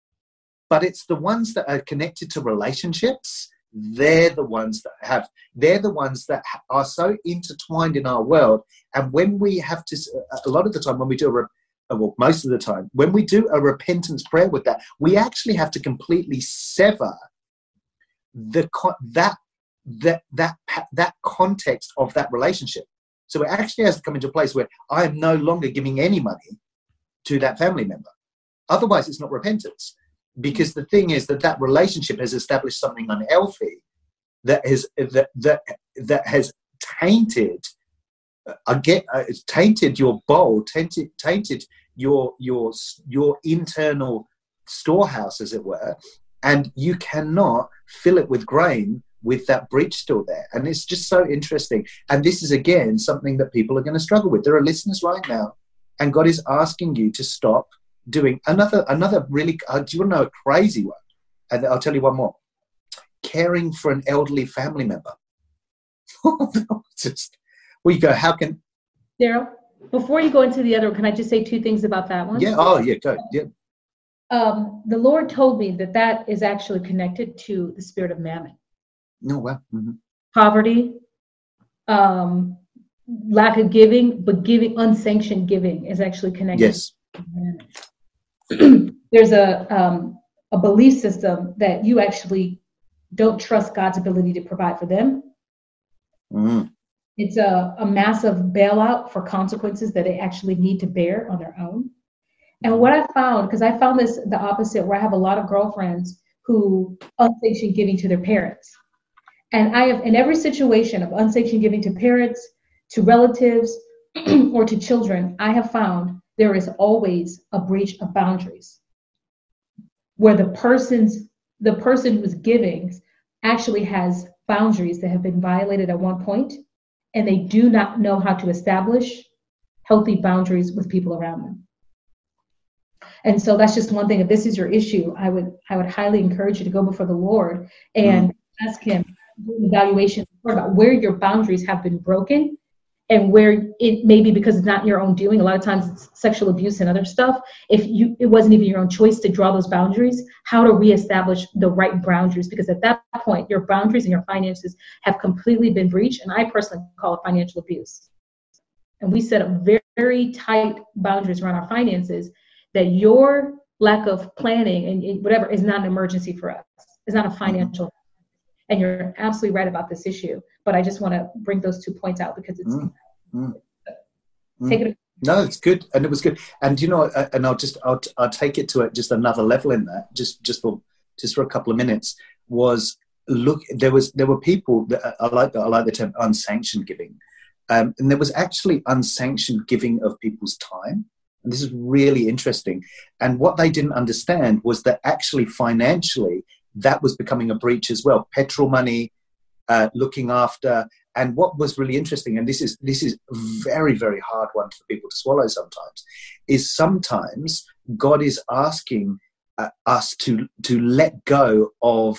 But it's the ones that are connected to relationships. They're the ones that have, they're the ones that are so intertwined in our world. And when we have to, a lot of the time when we do a well, most of the time, when we do a repentance prayer with that, we actually have to completely sever the that that that that context of that relationship. So it actually has to come into a place where I am no longer giving any money to that family member. Otherwise, it's not repentance, because the thing is that that relationship has established something unhealthy that has that that that has tainted. I get uh, it's tainted your bowl, tainted tainted your your your internal storehouse, as it were, and you cannot fill it with grain with that breach still there. And it's just so interesting. And this is again something that people are going to struggle with. There are listeners right now, and God is asking you to stop doing another another really. Uh, do you want to know a crazy one? And I'll tell you one more: caring for an elderly family member. Just. Well, you go, how can... Daryl, before you go into the other, can I just say two things about that one? Yeah, oh, yeah, go, yeah. Um, the Lord told me that that is actually connected to the spirit of mammon. No, well. Mm-hmm. Poverty, um, lack of giving, but giving, unsanctioned giving is actually connected yes. to mammon. There's a, um, a belief system that you actually don't trust God's ability to provide for them. Mm-hmm. It's a, a massive bailout for consequences that they actually need to bear on their own. And what I found, because I found this the opposite, where I have a lot of girlfriends who unsanctioned giving to their parents. And I have, in every situation of unsanctioned giving to parents, to relatives, or to children, I have found there is always a breach of boundaries where the person's, the person who's giving actually has boundaries that have been violated at one point, and they do not know how to establish healthy boundaries with people around them. And so that's just one thing. If this is your issue, I would I would highly encourage you to go before the Lord and mm. ask him an evaluation about where your boundaries have been broken, and where it may be because it's not your own doing. A lot of times it's sexual abuse and other stuff. If you it wasn't even your own choice to draw those boundaries, how to reestablish the right boundaries, because at that point your boundaries and your finances have completely been breached. And I personally call it financial abuse. And we set up very, very tight boundaries around our finances, that your lack of planning and whatever is not an emergency for us. It's not a financial. Mm-hmm. And you're absolutely right about this issue. But I just want to bring those two points out because it's mm, mm, take it. No, it's good, and it was good. And you know, and I'll just I'll, I'll take it to a, just another level in that. Just just for just for a couple of minutes. Was look there was there were people that I like I like the term unsanctioned giving, um, and there was actually unsanctioned giving of people's time. And this is really interesting. And what they didn't understand was that actually financially that was becoming a breach as well. Petrol money. Uh, looking after and what was really interesting, and this is this is very, very hard one for people to swallow sometimes, is sometimes God is asking uh, us to to let go of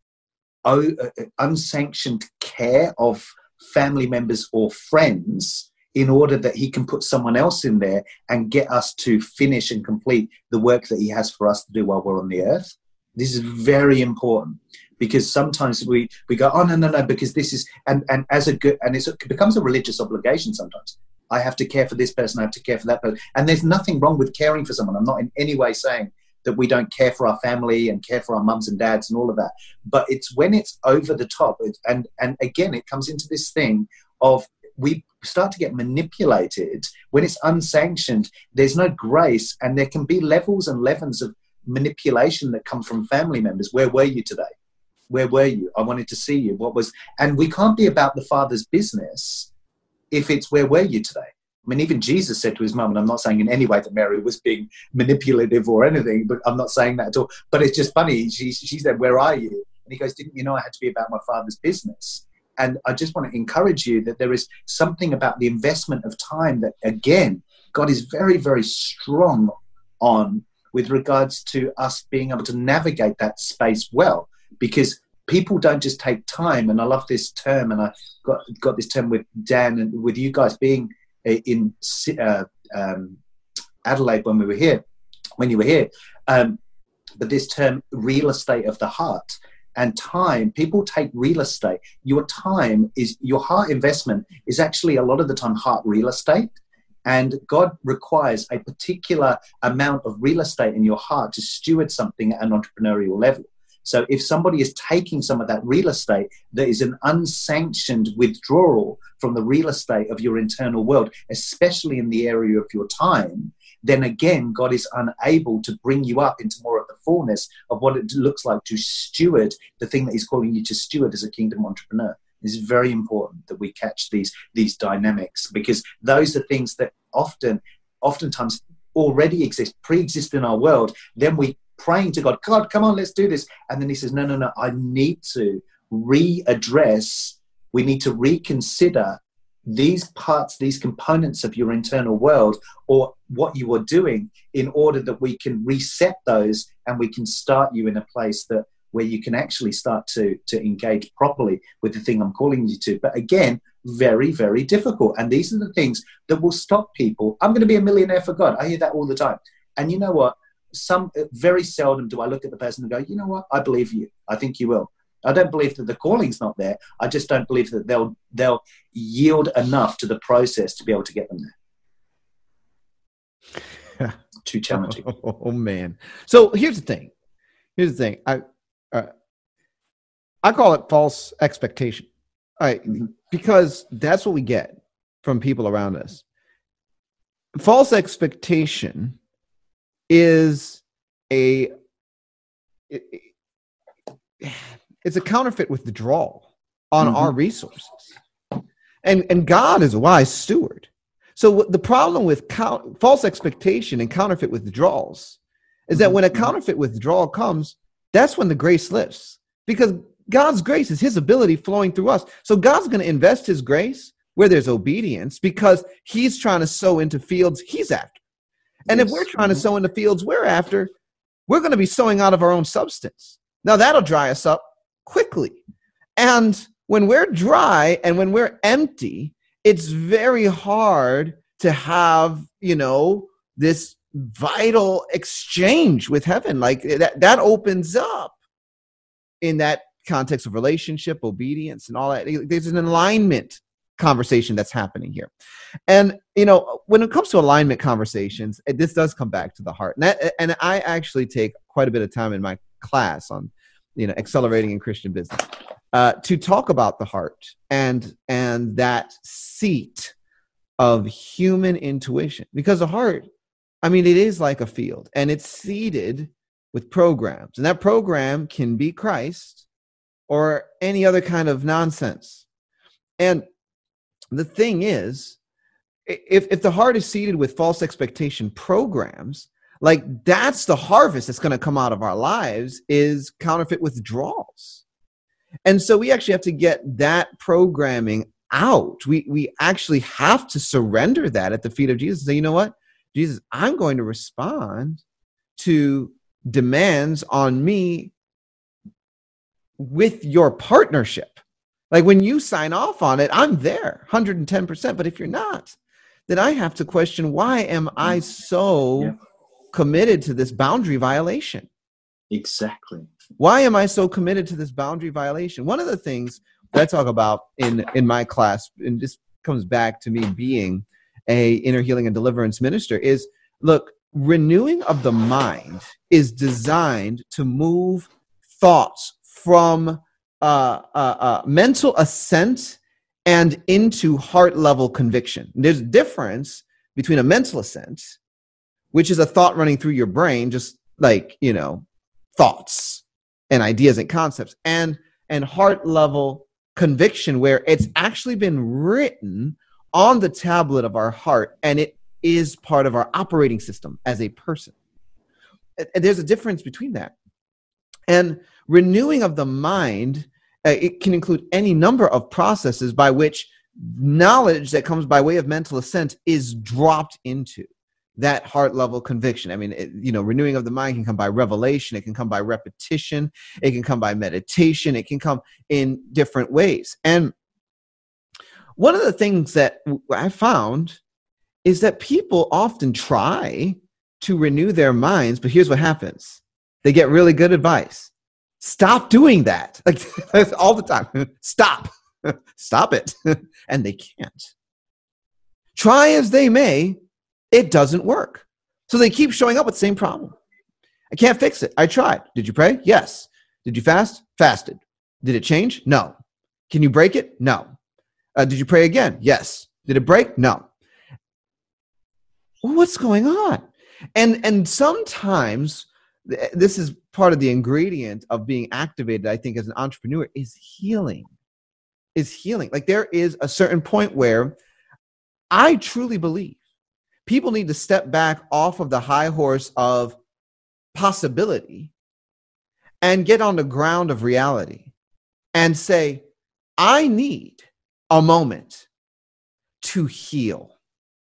oh, uh, unsanctioned care of family members or friends in order that he can put someone else in there and get us to finish and complete the work that he has for us to do while we're on the earth. This is very important, because sometimes we, we go, oh, no, no, no, because this is, and, and as a good, and it's, it becomes a religious obligation sometimes. I have to care for this person, I have to care for that person. And there's nothing wrong with caring for someone. I'm not in any way saying that we don't care for our family and care for our mums and dads and all of that. But it's when it's over the top, it, and, and again, it comes into this thing of we start to get manipulated. When it's unsanctioned, there's no grace, and there can be levels and levels of manipulation that come from family members. Where were you today? Where were you? I wanted to see you. What was, and we can't be about the Father's business if it's where were you today? I mean, even Jesus said to his mum, and I'm not saying in any way that Mary was being manipulative or anything, but I'm not saying that at all. But it's just funny. She, she said, where are you? And he goes, didn't you know I had to be about my Father's business? And I just want to encourage you that there is something about the investment of time that, again, God is very, very strong on with regards to us being able to navigate that space well, because people don't just take time. And I love this term, and I got got this term with Dan and with you guys being in uh, um, Adelaide when we were here, when you were here. Um, but this term, real estate of the heart. And time, people take real estate. Your time is, your heart investment is actually a lot of the time heart real estate. And God requires a particular amount of real estate in your heart to steward something at an entrepreneurial level. So if somebody is taking some of that real estate, there is an unsanctioned withdrawal from the real estate of your internal world, especially in the area of your time, then again, God is unable to bring you up into more of the fullness of what it looks like to steward the thing that he's calling you to steward as a kingdom entrepreneur. It's very important that we catch these, these dynamics, because those are things that often, oftentimes already exist, pre-exist in our world. Then we praying to God, God, come on, let's do this. And then he says, no, no, no, I need to readdress, we need to reconsider these parts, these components of your internal world, or what you are doing, in order that we can reset those and we can start you in a place that where you can actually start to, to engage properly with the thing I'm calling you to. But again, very, very difficult. And these are the things that will stop people. I'm going to be a millionaire for God. I hear that all the time. And you know what? Some very seldom do I look at the person and go, you know what? I believe you. I think you will. I don't believe that the calling's not there. I just don't believe that they'll they'll yield enough to the process to be able to get them there. Too challenging. Oh, oh man. So here's the thing. Here's the thing. I uh, I call it false expectation. All right, mm-hmm. Because that's what we get from people around us. False expectation is a it, it, it's a counterfeit withdrawal on mm-hmm. our resources. And, and God is a wise steward. So the problem with count, false expectation and counterfeit withdrawals is that when a counterfeit withdrawal comes, that's when the grace lifts. Because God's grace is his ability flowing through us. So God's going to invest his grace where there's obedience, because he's trying to sow into fields he's after. And yes. If we're trying to sow into fields we're after, we're going to be sowing out of our own substance. Now that'll dry us up quickly. And when we're dry and when we're empty, it's very hard to have, you know, this vital exchange with heaven. Like that, that opens up in that context of relationship, obedience, and all that. There's an alignment conversation that's happening here. And, you know, when it comes to alignment conversations, this does come back to the heart. And, that, and I actually take quite a bit of time in my class on, you know, accelerating in Christian business, uh, to talk about the heart and, and that seat of human intuition. Because the heart, I mean, it is like a field, and it's seeded with programs. And that program can be Christ or any other kind of nonsense. And the thing is, if, if the heart is seeded with false expectation programs, like that's the harvest that's going to come out of our lives, is counterfeit withdrawals. And so we actually have to get that programming out. We we actually have to surrender that at the feet of Jesus and say, you know what, Jesus, I'm going to respond to demands on me with your partnership. Like when you sign off on it, I'm there one hundred ten percent. But if you're not, then I have to question, why am I so yeah. committed to this boundary violation? Exactly. Why am I so committed to this boundary violation? One of the things that I talk about in, in my class, and this comes back to me being a inner healing and deliverance minister, is, look, renewing of the mind is designed to move thoughts from uh, uh, uh, mental assent and into heart level conviction. There's a difference between a mental assent, which is a thought running through your brain, just like, you know, thoughts and ideas and concepts, and, and heart level conviction, where it's actually been written on the tablet of our heart, and it is part of our operating system as a person. And there's a difference between that. And renewing of the mind, uh, it can include any number of processes by which knowledge that comes by way of mental assent is dropped into that heart level conviction. I mean, it, you know, renewing of the mind can come by revelation. It can come by repetition. It can come by meditation. It can come in different ways. And one of the things that I found is that people often try to renew their minds, but here's what happens. They get really good advice. Stop doing that. Like all the time. Stop. Stop it. And they can't. Try as they may, it doesn't work. So they keep showing up with the same problem. I can't fix it. I tried. Did you pray? Yes. Did you fast? Fasted. Did it change? No. Can you break it? No. Uh, did you pray again? Yes. Did it break? No. Well, what's going on? And and sometimes th- this is part of the ingredient of being activated, I think, as an entrepreneur, is healing. Is healing. Like there is a certain point where I truly believe people need to step back off of the high horse of possibility and get on the ground of reality and say, I need a moment to heal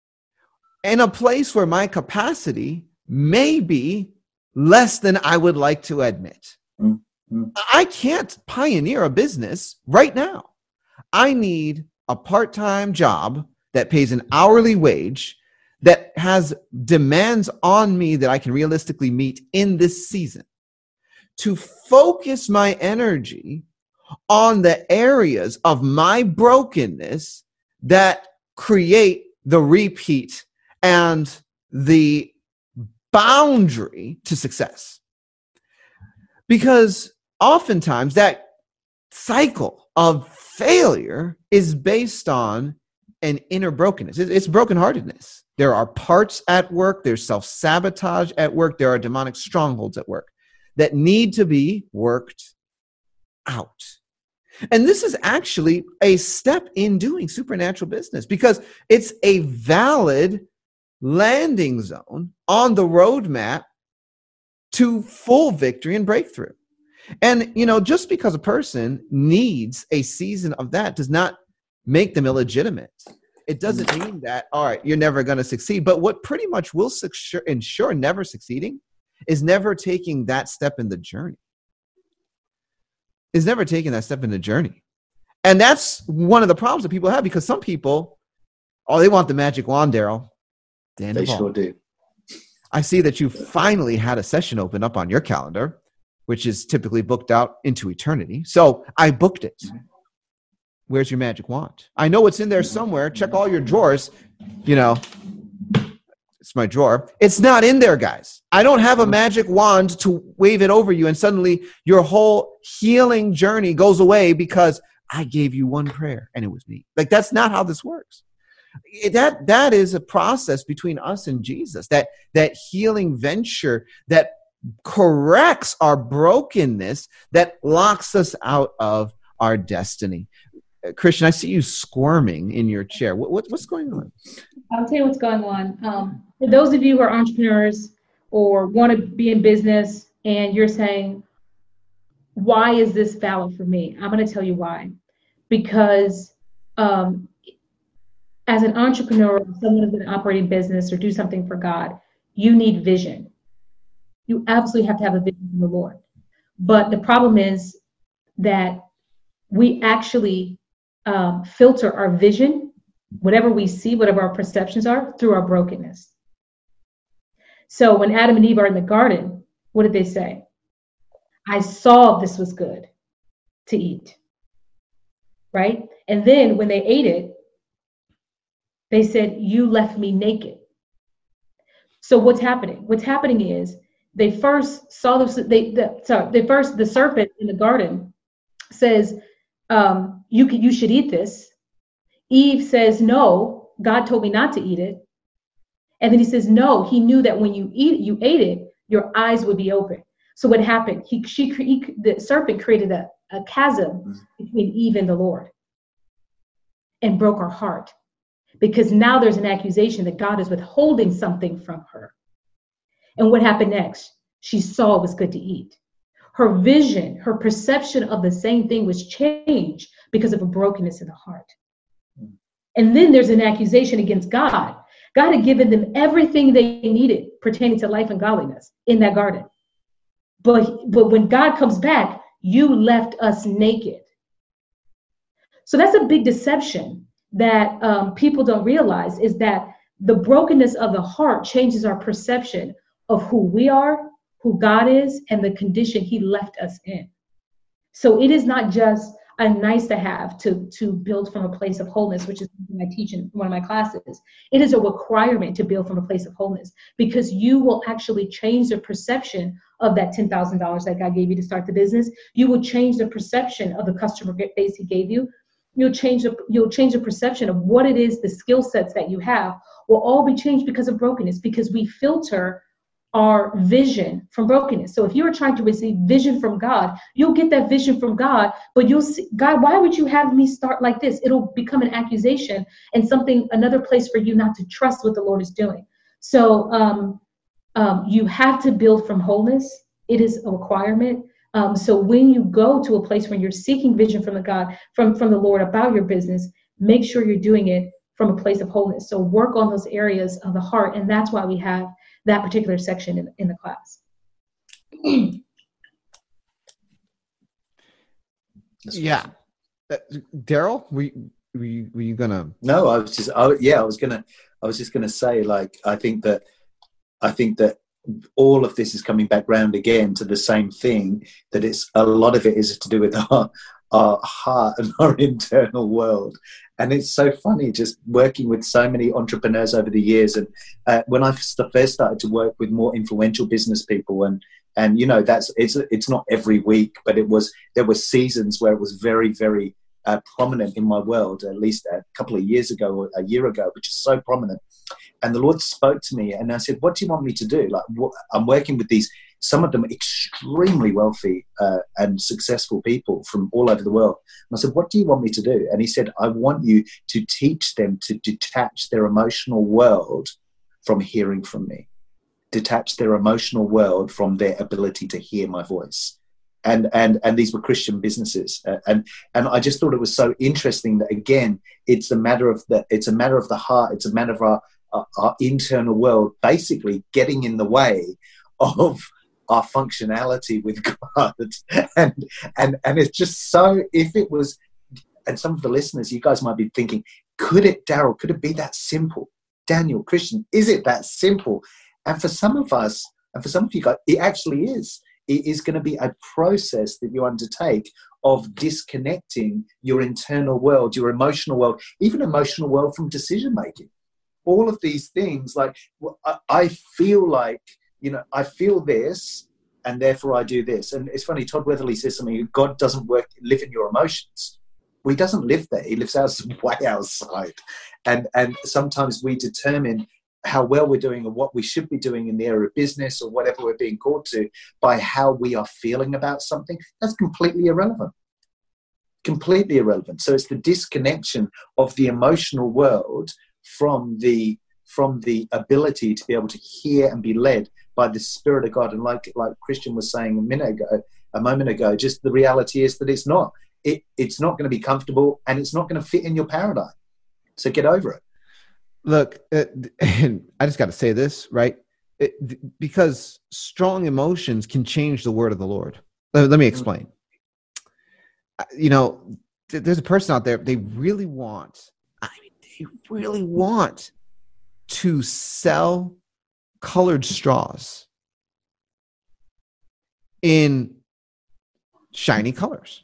in a place where my capacity may be less than I would like to admit. Mm-hmm. I can't pioneer a business right now. I need a part-time job that pays an hourly wage that has demands on me that I can realistically meet in this season, to focus my energy on the areas of my brokenness that create the repeat and the boundary to success. Because oftentimes that cycle of failure is based on an inner brokenness. It's brokenheartedness. There are parts at work, there's self-sabotage at work, there are demonic strongholds at work that need to be worked out. And this is actually a step in doing supernatural business, because it's a valid landing zone on the roadmap to full victory and breakthrough. And, you know, just because a person needs a season of that does not make them illegitimate. It doesn't mean that, all right, you're never going to succeed. But what pretty much will secure, ensure never succeeding is never taking that step in the journey. Is never taking that step in the journey. And that's one of the problems that people have, because some people, oh, they want the magic wand, Daryl. They sure do. I see that you finally had a session open up on your calendar, which is typically booked out into eternity. So I booked it. Where's your magic wand? I know it's in there somewhere. Check all your drawers. You know, it's my drawer. It's not in there, guys. I don't have a magic wand to wave it over you and suddenly your whole healing journey goes away because I gave you one prayer and it was me. Like, that's not how this works. That, that is a process between us and Jesus, that, that healing venture that corrects our brokenness, that locks us out of our destiny. Christian, I see you squirming in your chair. What, what, what's going on? I'll tell you what's going on. Um, for those of you who are entrepreneurs or want to be in business and you're saying, why is this valid for me? I'm going to tell you why. Because um, as an entrepreneur, someone who's going to operate a business or do something for God, you need vision. You absolutely have to have a vision from the Lord. But the problem is that we actually um, filter our vision, whatever we see, whatever our perceptions are, through our brokenness. So when Adam and Eve are in the garden, what did they say? I saw this was good to eat, right? And then when they ate it, they said, you left me naked. So what's happening? What's happening is they first saw the, they, the sorry, they first, the serpent in the garden says, um, you can, you should eat this. Eve says, no, God told me not to eat it. And then he says, no, he knew that when you eat, you ate it, your eyes would be open. So what happened? He, she, he, the serpent created a, a chasm between Eve and the Lord and broke her heart, because now there's an accusation that God is withholding something from her. And what happened next? She saw it was good to eat. Her vision, her perception of the same thing was changed because of a brokenness in the heart. And then there's an accusation against God. God had given them everything they needed pertaining to life and godliness in that garden. But, but when God comes back, you left us naked. So that's a big deception that um, people don't realize, is that the brokenness of the heart changes our perception of who we are, who God is, and the condition he left us in. So it is not just a nice to have to, to build from a place of wholeness, which is something I teach in one of my classes. It is a requirement to build from a place of wholeness, because you will actually change the perception of that ten thousand dollars that God gave you to start the business. You will change the perception of the customer base he gave you. You'll change the, you'll change the perception of what it is, the skill sets that you have will all be changed because of brokenness, because we filter our vision from brokenness. So if you're trying to receive vision from God, you'll get that vision from God, but you'll see, God, why would you have me start like this? It'll become an accusation and something, another place for you not to trust what the Lord is doing. So um, um, you have to build from wholeness. It is a requirement. Um, so when you go to a place where you're seeking vision from the God, from, from the Lord about your business, make sure you're doing it from a place of wholeness. So work on those areas of the heart. And that's why we have that particular section in, in the class. Yeah. Uh, Daryl, were, were, you, were you gonna? No, I was just, I, yeah, I was gonna, I was just gonna say, like, I think that, I think that all of this is coming back round again to the same thing, that it's, a lot of it is to do with our, our heart and our internal world. And it's so funny just working with so many entrepreneurs over the years. And uh, when I first started to work with more influential business people, and, and, you know, that's, it's, it's not every week, but it was, there were seasons where it was very, very uh, prominent in my world, at least a couple of years ago or a year ago, which is so prominent. And the Lord spoke to me and I said, what do you want me to do? Like, what, I'm working with these, some of them extremely wealthy uh, and successful people from all over the world. And I said, what do you want me to do? And he said, I want you to teach them to detach their emotional world from hearing from me, detach their emotional world from their ability to hear my voice. And, and, and these were Christian businesses. Uh, and, and I just thought it was so interesting that, again, it's a matter of the, it's a matter of the heart. It's a matter of our, our, our internal world basically getting in the way of our functionality with God. And, and, and it's just so, if it was, and some of the listeners, you guys might be thinking, could it, Daryl, could it be that simple? Daniel, Christian, is it that simple? And for some of us, and for some of you guys, it actually is. It is going to be a process that you undertake of disconnecting your internal world, your emotional world, even emotional world from decision making. All of these things, like, I feel like, you know, I feel this, and therefore I do this. And it's funny, Todd Weatherly says something, God doesn't work, live in your emotions. Well, he doesn't live there. He lives out, way outside. And, and sometimes we determine how well we're doing or what we should be doing in the area of business or whatever we're being called to by how we are feeling about something. That's completely irrelevant. Completely irrelevant. So it's the disconnection of the emotional world from the from the ability to be able to hear and be led by the Spirit of God. And like like Christian was saying a minute ago, a moment ago, just the reality is that it's not it, it's not going to be comfortable, and it's not going to fit in your paradigm. So get over it. Look, uh, and I just got to say this, right? It, because strong emotions can change the word of the Lord. Let, let me explain. You know, th- there's a person out there, they really want, I mean, they really want to sell colored straws in shiny colors.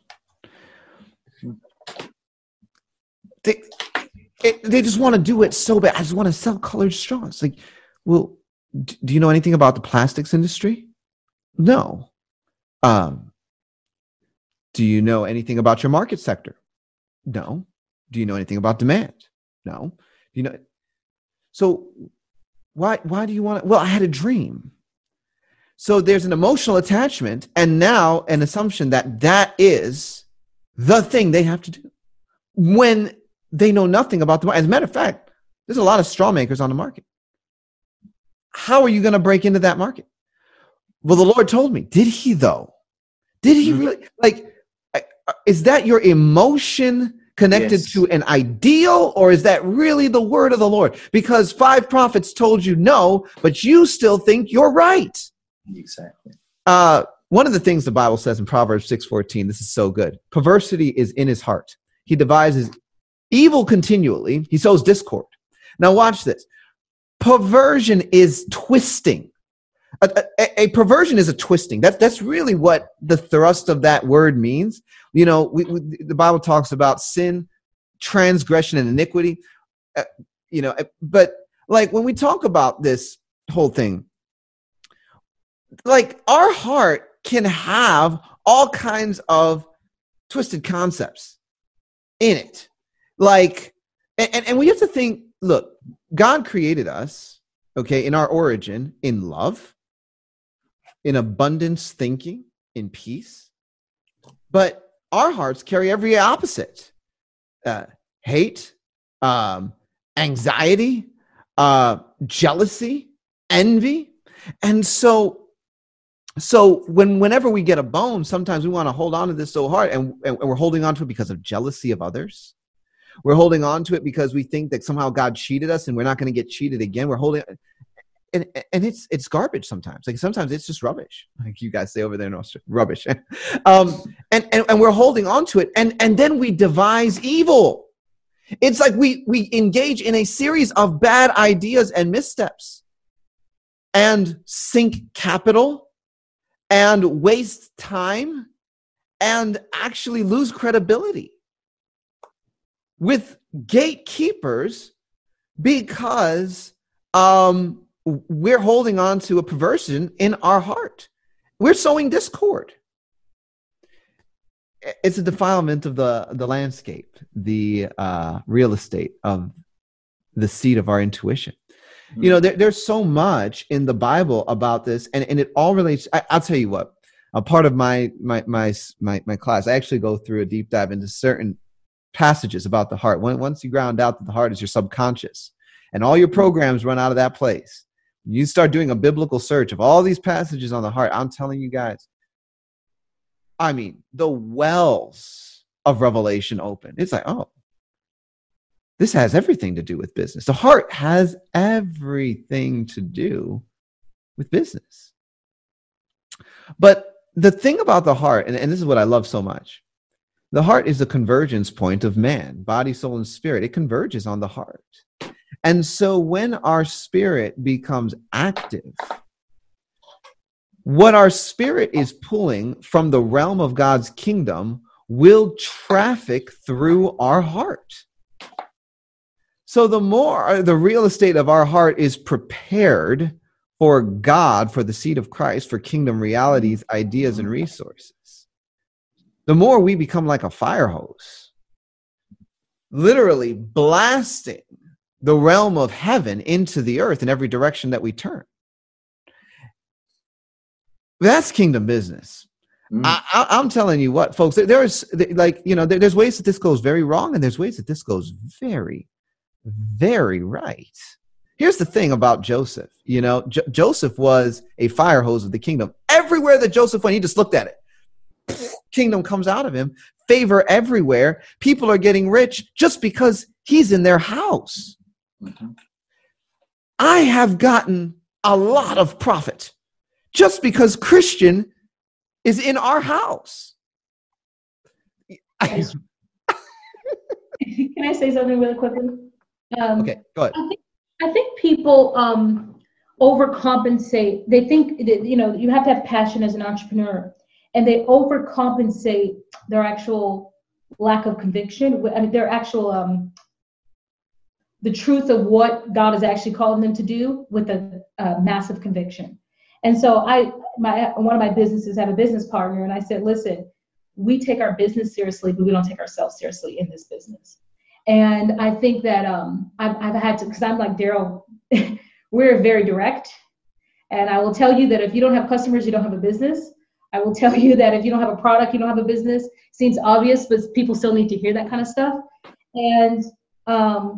They, it, they just want to do it so bad. I just want to sell colored straws. Like, well, d- do you know anything about the plastics industry? No. Um, do you know anything about your market sector? No. Do you know anything about demand? No. Do you know? So why why do you want to? Well, I had a dream. So there's an emotional attachment, and now an assumption that that is the thing they have to do when they know nothing about the market. As a matter of fact, there's a lot of straw makers on the market. How are you going to break into that market? Well, the Lord told me. Did he though? Did he really? Like, is that your emotion connected Yes. to an ideal, or is that really the word of the Lord? Because five prophets told you no, but you still think you're right. Exactly. Uh, one of the things the Bible says in Proverbs six fourteen, this is so good. Perversity is in his heart. He devises evil continually. He sows discord. Now watch this. Perversion is twisting. A, a, a perversion is a twisting. That's that's really what the thrust of that word means. You know, we, we, the Bible talks about sin, transgression, and iniquity. Uh, you know, but like when we talk about this whole thing, like our heart can have all kinds of twisted concepts in it. Like, and, and we have to think, look, God created us, okay, in our origin, in love, in abundance thinking, in peace. But our hearts carry every opposite. Uh, hate, um, anxiety, uh, jealousy, envy. And so So when whenever we get a bone, sometimes we want to hold on to this so hard, and, and we're holding on to it because of jealousy of others. We're holding on to it because we think that somehow God cheated us and we're not going to get cheated again. We're holding, and and it's it's garbage sometimes. Like sometimes it's just rubbish, like you guys say over there in Australia, rubbish. um, and, and and we're holding on to it, and and then we devise evil. It's like we we engage in a series of bad ideas and missteps, and sink capital, and waste time, and actually lose credibility with gatekeepers because um, we're holding on to a perversion in our heart. We're sowing discord. It's a defilement of the, the landscape, the uh, real estate of the seed of our intuition. You know, there, there's so much in the Bible about this, and, and it all relates. I, I'll tell you what, a part of my, my my my my class, I actually go through a deep dive into certain passages about the heart. When, once you ground out that the heart is your subconscious, and all your programs run out of that place, you start doing a biblical search of all these passages on the heart. I'm telling you guys, I mean, the wells of revelation open. It's like, oh, this has everything to do with business. The heart has everything to do with business. But the thing about the heart, and, and this is what I love so much, the heart is the convergence point of man, body, soul, and spirit. It converges on the heart. And so when our spirit becomes active, what our spirit is pulling from the realm of God's kingdom will traffic through our heart. So the more the real estate of our heart is prepared for God, for the seed of Christ, for kingdom realities, ideas, and resources, the more we become like a fire hose, literally blasting the realm of heaven into the earth in every direction that we turn. That's kingdom business. Mm. I, I, I'm telling you what, folks, there, there's like, you know, there, there's ways that this goes very wrong, and there's ways that this goes very, very right. Here's the thing about Joseph. You know, J- Joseph was a fire hose of the kingdom. Everywhere that Joseph went, he just looked at it. kingdom comes out of him, favor everywhere. People are getting rich just because he's in their house. Mm-hmm. I have gotten a lot of profit just because Christian is in our house. Can I say something really quickly? Um, okay, go ahead. I think, I think people um, overcompensate. They think that, you know, you have to have passion as an entrepreneur, and they overcompensate their actual lack of conviction. I mean, their actual um, the truth of what God is actually calling them to do with a, a massive conviction. And so I, my one of my businesses have a business partner, and I said, listen, we take our business seriously, but we don't take ourselves seriously in this business. And I think that um, I've, I've had to, because I'm like Daryl, we're very direct. And I will tell you that if you don't have customers, you don't have a business. I will tell you that if you don't have a product, you don't have a business. Seems obvious, but people still need to hear that kind of stuff. And um,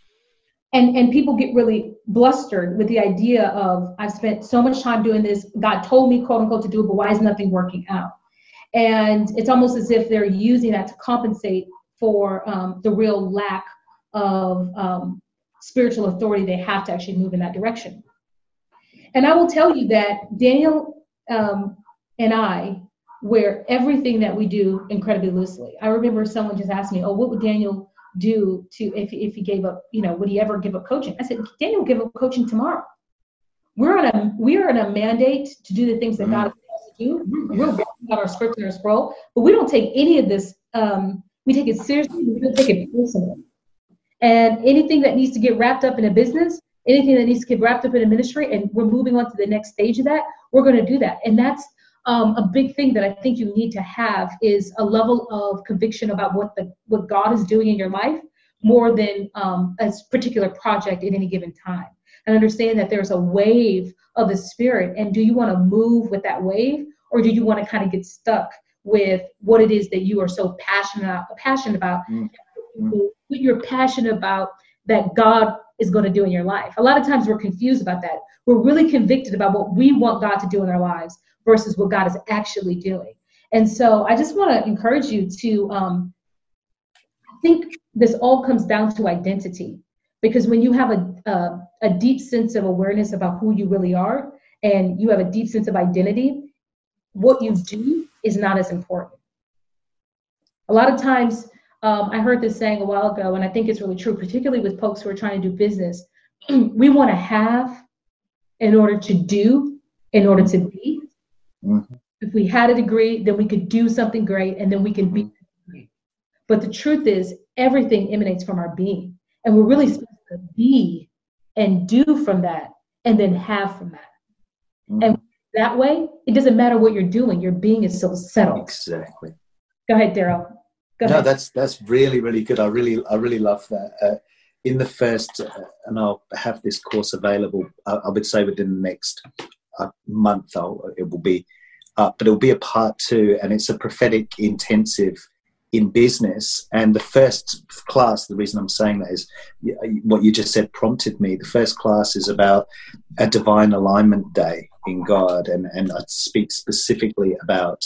and and people get really blustered with the idea of, I've spent so much time doing this. God told me, quote unquote, to do it, but why is nothing working out? And it's almost as if they're using that to compensate for um, the real lack of um, spiritual authority they have to actually move in that direction. And I will tell you that Daniel um, and I wear everything that we do incredibly loosely. I remember someone just asked me, oh, what would Daniel do to if, if he gave up, you know, would he ever give up coaching? I said, Daniel will give up coaching tomorrow. We're on a, we are on a mandate to do the things that God has asked us to do. We're working on our script and our scroll, but we don't take any of this um, we take it seriously, we don't take it personally. And anything that needs to get wrapped up in a business, anything that needs to get wrapped up in a ministry, and we're moving on to the next stage of that, we're going to do that. And that's um, a big thing that I think you need to have, is a level of conviction about what the what God is doing in your life, more than um, a particular project at any given time. And understand that there's a wave of the Spirit. And do you want to move with that wave, or do you want to kind of get stuck with what it is that you are so passionate about, passionate about, mm-hmm. what you're passionate about that God is going to do in your life? A lot of times we're confused about that. We're really convicted about what we want God to do in our lives versus what God is actually doing. And so I just want to encourage you to, um, I think this all comes down to identity, because when you have a, a, a deep sense of awareness about who you really are, and you have a deep sense of identity, what you do is not as important. A lot of times, um, I heard this saying a while ago, and I think it's really true, particularly with folks who are trying to do business. We want to have in order to do, in order to be. Mm-hmm. If we had a degree, then we could do something great, and then we can be great. But the truth is, everything emanates from our being. And we're really supposed to be and do from that, and then have from that. Mm-hmm. And that way, it doesn't matter what you're doing. Your being is so settled. Exactly. Go ahead, Daryl. Go no, ahead. that's that's really, really good. I really, I really love that. Uh, in the first, uh, and I'll have this course available, uh, I would say within the next uh, month, I'll, it will be up, but it will be a part two, and it's a prophetic intensive in business. And the first class, the reason I'm saying that is what you just said prompted me. The first class is about a divine alignment day in God, and, and I speak specifically about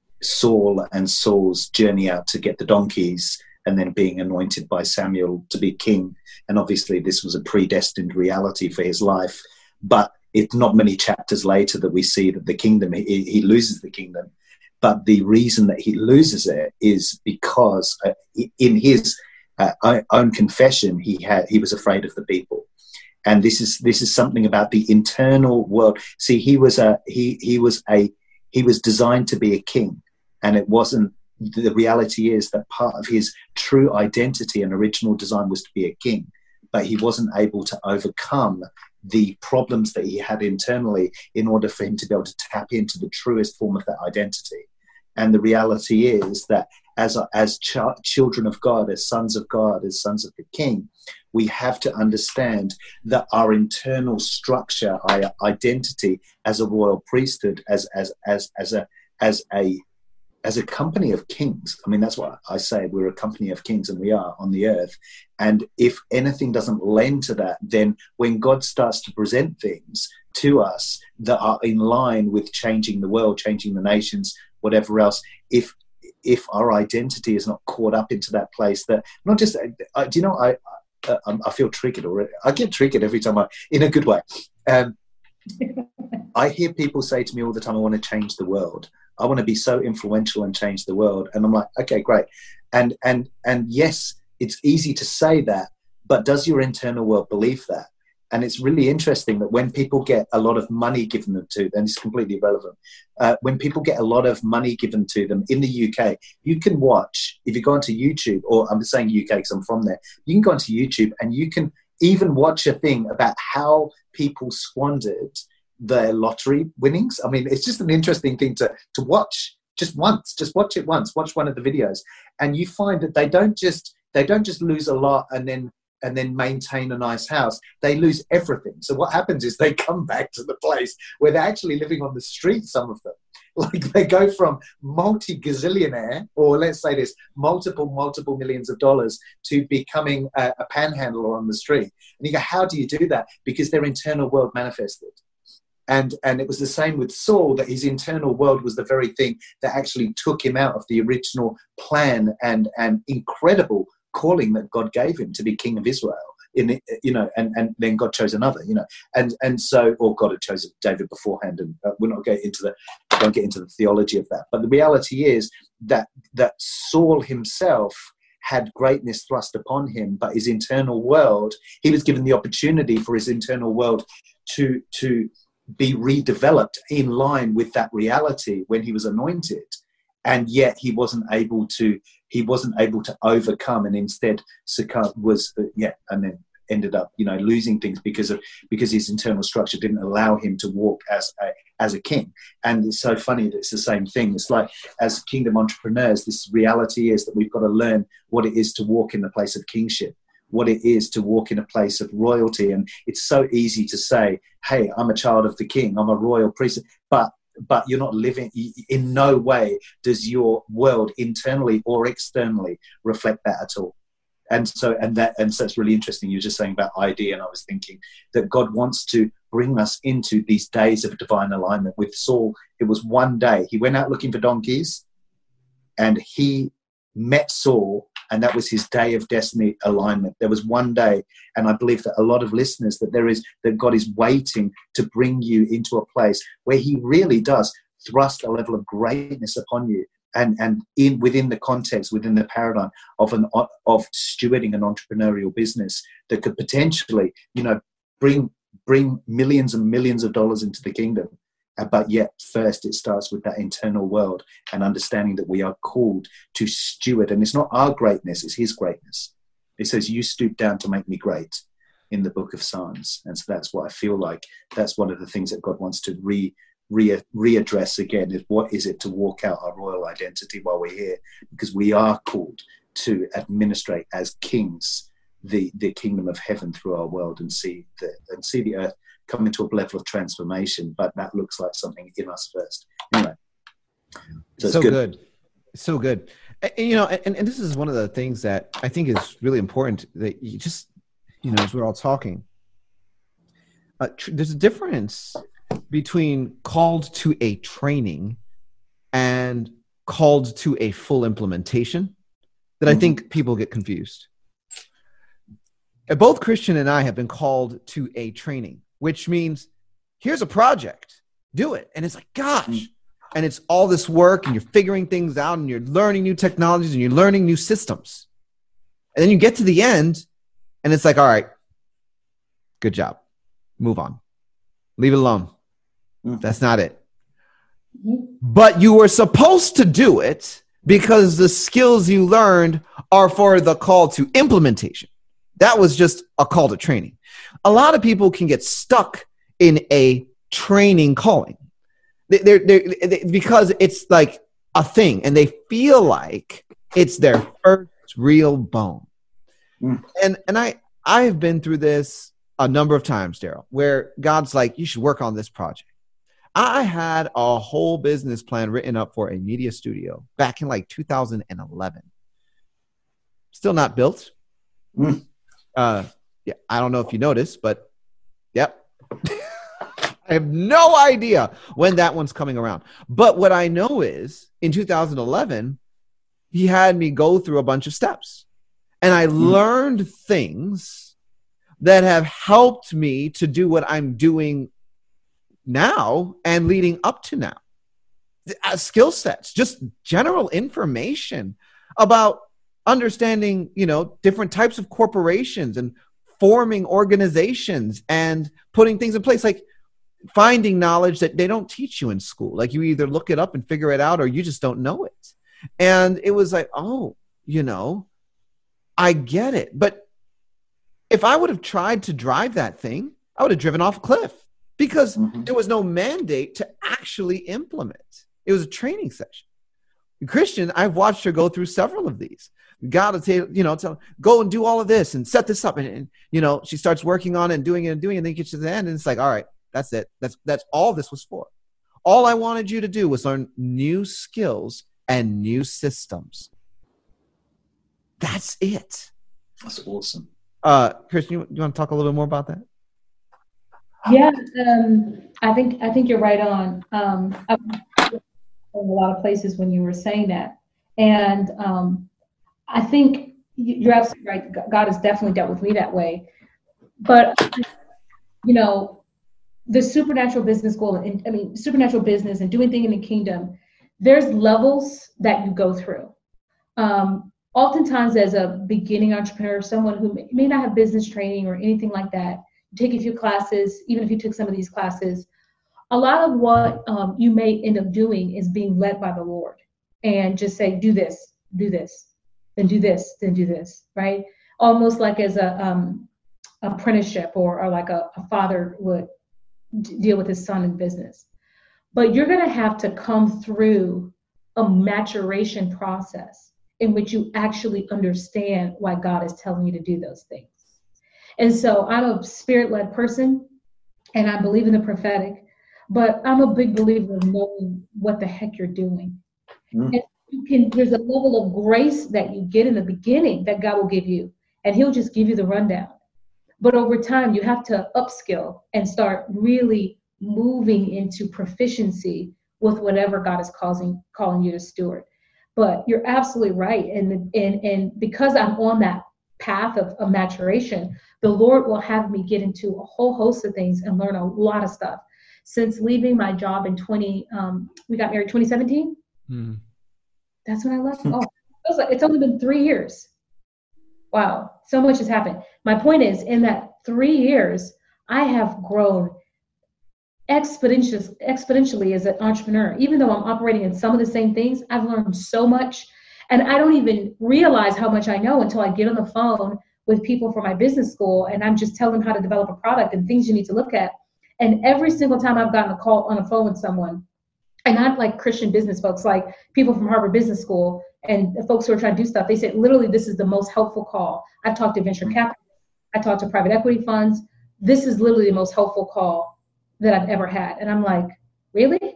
Saul and Saul's journey out to get the donkeys, and then being anointed by Samuel to be king. And obviously this was a predestined reality for his life, but it's not many chapters later that we see that the kingdom, he, he loses the kingdom. But the reason that he loses it is because uh, in his uh, own confession, he had he was afraid of the people. And this is this is something about the internal world. See, he was a he he was a he was designed to be a king, and it wasn't. The reality is that part of his true identity and original design was to be a king, but he wasn't able to overcome the problems that he had internally in order for him to be able to tap into the truest form of that identity. And the reality is that as as ch- children of God, as sons of God, as sons of the King, we have to understand that our internal structure, our identity as a royal priesthood, as as as as a as a as a company of kings. I mean, that's what I say. We're a company of kings, and we are on the earth. And if anything doesn't lend to that, then when God starts to present things to us that are in line with changing the world, changing the nations, whatever else, if if our identity is not caught up into that place, that not just, uh, do you know, I, I, I feel triggered already. I get triggered every time I, in a good way. Um, I hear people say to me all the time, I want to change the world. I want to be so influential and change the world. And I'm like, okay, great. And, and, and yes, it's easy to say that, but does your internal world believe that? And it's really interesting that when people get a lot of money given them to them, it's completely irrelevant. Uh, when people get a lot of money given to them in the U K, you can watch, if you go onto YouTube, or I'm saying U K because I'm from there, you can go onto YouTube and you can even watch a thing about how people squandered their lottery winnings. I mean, it's just an interesting thing to, to watch just once, just watch it once, watch one of the videos. And you find that they don't just, they don't just lose a lot and then and then maintain a nice house. They lose everything. So what happens is they come back to the place where they're actually living on the street, some of them. Like they go from multi-gazillionaire, or let's say this, multiple, multiple millions of dollars to becoming a, a panhandler on the street. And you go, how do you do that? Because their internal world manifested. And, and it was the same with Saul, that his internal world was the very thing that actually took him out of the original plan and, and incredible calling that God gave him to be king of Israel. In the, you know, and, and then God chose another, you know, and and so, or God had chosen David beforehand, and uh, we're not getting into the don't get into the theology of that. But the reality is that that Saul himself had greatness thrust upon him, but his internal world, he was given the opportunity for his internal world to to be redeveloped in line with that reality when he was anointed, and yet he wasn't able to. He wasn't able to overcome, and instead succumb, was uh, yeah, and then ended up, you know, losing things because of because his internal structure didn't allow him to walk as a as a king. And it's so funny that it's the same thing. It's like, as kingdom entrepreneurs, this reality is that we've got to learn what it is to walk in the place of kingship, what it is to walk in a place of royalty. And it's so easy to say, "Hey, I'm a child of the King. I'm a royal priest," but but you're not living, in no way does your world internally or externally reflect that at all. And so, and that, and so it's really interesting. You're just saying about I D, and I was thinking that God wants to bring us into these days of divine alignment. With Saul, it was one day. He went out looking for donkeys, and he met Saul, and that was his day of destiny alignment. There was one day, and I believe that a lot of listeners, that there is, that God is waiting to bring you into a place where he really does thrust a level of greatness upon you, and and in within the context, within the paradigm of an of stewarding an entrepreneurial business that could potentially, you know, bring bring millions and millions of dollars into the kingdom. But yet first it starts with that internal world and understanding that we are called to steward. And it's not our greatness, it's his greatness. It says, "You stoop down to make me great," in the book of Psalms. And so that's what I feel like. That's one of the things that God wants to re, re readdress again, is what is it to walk out our royal identity while we're here? Because we are called to administrate as kings the, the kingdom of heaven through our world, and see the, and see the earth come into a level of transformation, but that looks like something in us first. Anyway, so, so good. good, so good. And, you know, and, and this is one of the things that I think is really important, that you just, you know, as we're all talking, uh, tr- there's a difference between called to a training and called to a full implementation that mm-hmm. I think people get confused. Both Christian and I have been called to a training, which means here's a project, do it. And it's like, gosh, and it's all this work, and you're figuring things out, and you're learning new technologies, and you're learning new systems. And then you get to the end, and it's like, all right, good job. Move on. Leave it alone. That's not it. But you were supposed to do it because the skills you learned are for the call to implementation. That was just a call to training. A lot of people can get stuck in a training calling. They're, they're, they, because it's like a thing, and they feel like it's their first real bone. Mm. And and I I have been through this a number of times, Daryl, where God's like, you should work on this project. I had a whole business plan written up for a media studio back in like two thousand eleven. Still not built. Mm. Uh, yeah, I don't know if you noticed, but yep. I have no idea when that one's coming around. But what I know is in two thousand eleven, he had me go through a bunch of steps. And I Mm. learned things that have helped me to do what I'm doing now and leading up to now. Uh, skill sets, just general information about understanding, you know, different types of corporations and forming organizations and putting things in place, like finding knowledge that they don't teach you in school. Like you either look it up and figure it out or you just don't know it. And it was like, oh, you know, I get it. But if I would have tried to drive that thing, I would have driven off a cliff because Mhm. there was no mandate to actually implement. It was a training session. Christian, I've watched her go through several of these. God will tell you know, tell go and do all of this and set this up, and, and you know, she starts working on it and doing it and doing it, and then gets to the end, and it's like, all right, that's it. That's that's all this was for. All I wanted you to do was learn new skills and new systems. That's it. That's awesome. Uh, Christian, you, you want to talk a little bit more about that? Yeah, um, I think I think you're right on. Um, I've been in a lot of places when you were saying that, and um, I think you're absolutely right. God has definitely dealt with me that way. But you know, the supernatural business goal, and I mean, supernatural business and doing things in the kingdom. There's levels that you go through. Um, oftentimes, as a beginning entrepreneur, someone who may, may not have business training or anything like that. Take a few classes, even if you took some of these classes, a lot of what um, you may end up doing is being led by the Lord and just say, do this, do this, then do this, then do this, right? Almost like as a um, apprenticeship or, or like a, a father would d- deal with his son in business. But you're going to have to come through a maturation process in which you actually understand why God is telling you to do those things. And so I'm a spirit-led person, and I believe in the prophetic, but I'm a big believer in knowing what the heck you're doing. Mm. And you can, there's a level of grace that you get in the beginning that God will give you, and he'll just give you the rundown. But over time, you have to upskill and start really moving into proficiency with whatever God is causing, calling you to steward. But you're absolutely right. And, and, and because I'm on that path of, of maturation, the Lord will have me get into a whole host of things and learn a lot of stuff. Since leaving my job in twenty, um, we got married twenty seventeen. Mm. That's when I left. Oh, it was like, it's only been three years. Wow, so much has happened. My point is, in that three years, I have grown exponentially, exponentially as an entrepreneur. Even though I'm operating in some of the same things, I've learned so much. And I don't even realize how much I know until I get on the phone with people from my business school, and I'm just telling them how to develop a product and things you need to look at. And every single time I've gotten a call on the phone with someone, and not like Christian business folks, like people from Harvard Business School and the folks who are trying to do stuff, they say, literally, this is the most helpful call. I've talked to venture capital, I talked to private equity funds. This is literally the most helpful call that I've ever had. And I'm like, really?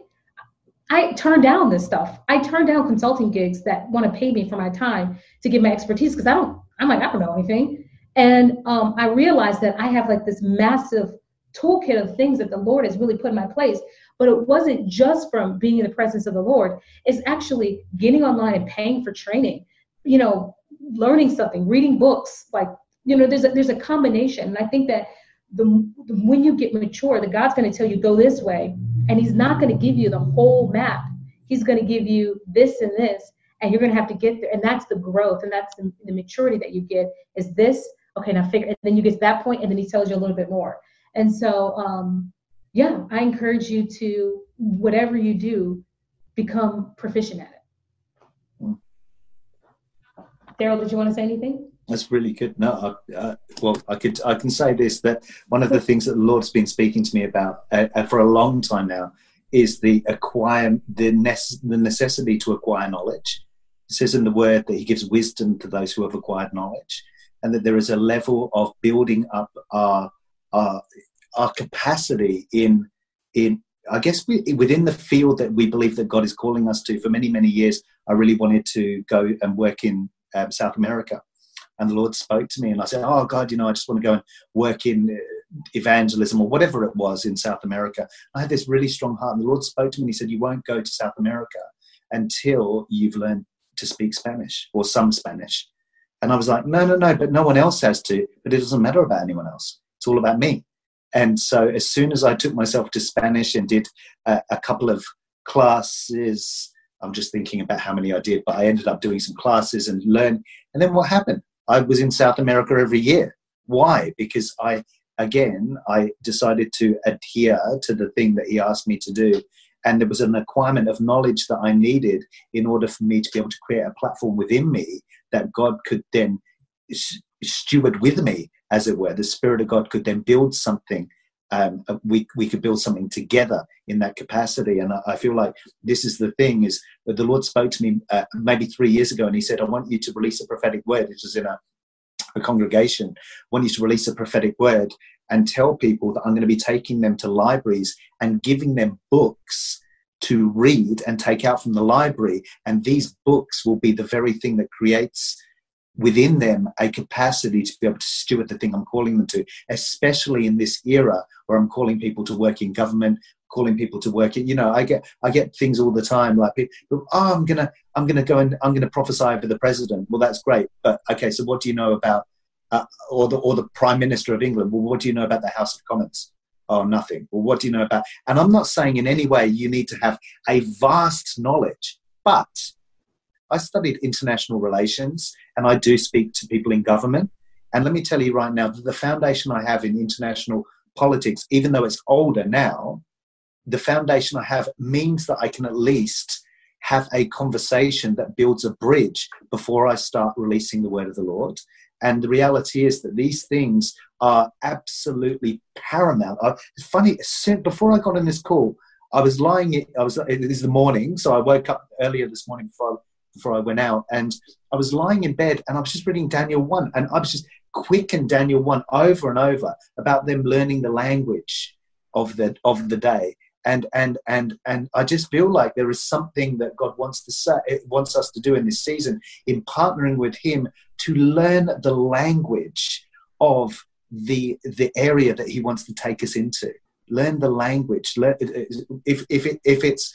I turn down this stuff. I turn down consulting gigs that want to pay me for my time to give my expertise because I don't, I'm like, I don't know anything. And um, I realized that I have like this massive toolkit of things that the Lord has really put in my place. But it wasn't just from being in the presence of the Lord. It's actually getting online and paying for training, you know, learning something, reading books. Like, you know, there's a, there's a combination. And I think that the, the when you get mature, the God's going to tell you go this way. And he's not going to give you the whole map. He's going to give you this and this. And you're going to have to get there. And that's the growth. And that's the, the maturity that you get is this. Okay, now figure. And then you get to that point, and then he tells you a little bit more. And so, um, yeah, I encourage you to, whatever you do, become proficient at it. Daryl, did you want to say anything? That's really good. No, I, uh, well, I could, I can say this, that one of the things that the Lord's been speaking to me about uh, uh, for a long time now is the acquire, the, nece- the necessity to acquire knowledge. It says in the word that he gives wisdom to those who have acquired knowledge, and that there is a level of building up our, our, our capacity in, in, I guess we, within the field that we believe that God is calling us to. For many, many years, I really wanted to go and work in um, South America. And the Lord spoke to me, and I said, oh, God, you know, I just want to go and work in evangelism or whatever it was in South America. I had this really strong heart, and the Lord spoke to me, and he said, you won't go to South America until you've learned to speak Spanish or some Spanish. And I was like, no, no, no, but no one else has to. But it doesn't matter about anyone else. It's all about me. And so as soon as I took myself to Spanish and did a, a couple of classes, I'm just thinking about how many I did, but I ended up doing some classes and learned. And then what happened? I was in South America every year. Why? Because I, again, I decided to adhere to the thing that he asked me to do. And there was an acquirement of knowledge that I needed in order for me to be able to create a platform within me that God could then steward with me, as it were. The Spirit of God could then build something. Um, we we could build something together in that capacity. And I, I feel like this is the thing, is that the Lord spoke to me uh, maybe three years ago, and he said, I want you to release a prophetic word. It was in a, a congregation. I want you to release a prophetic word and tell people that I'm going to be taking them to libraries and giving them books to read and take out from the library. And these books will be the very thing that creates within them a capacity to be able to steward the thing I'm calling them to, especially in this era where I'm calling people to work in government, calling people to work in, you know, I get I get things all the time like, people, oh, I'm gonna I'm gonna go and I'm gonna prophesy over the president. Well, that's great, but okay, so what do you know about uh, or the or the Prime Minister of England? Well, what do you know about the House of Commons? Oh, nothing. Well, what do you know about? And I'm not saying in any way you need to have a vast knowledge, but I studied international relations and I do speak to people in government. And let me tell you right now that the foundation I have in international politics, even though it's older now, the foundation I have means that I can at least have a conversation that builds a bridge before I start releasing the word of the Lord. And the reality is that these things are absolutely paramount. I, it's funny, before I got on this call, I was lying, I was, it is the morning, so I woke up earlier this morning before I, before I went out, and I was lying in bed and I was just reading Daniel one, and I was just quicking Daniel one over and over about them learning the language of the of the day. And and and and I just feel like there is something that God wants to say, wants us to do in this season, in partnering with Him to learn the language of the the area that He wants to take us into. Learn the language. Learn, if if it, if it's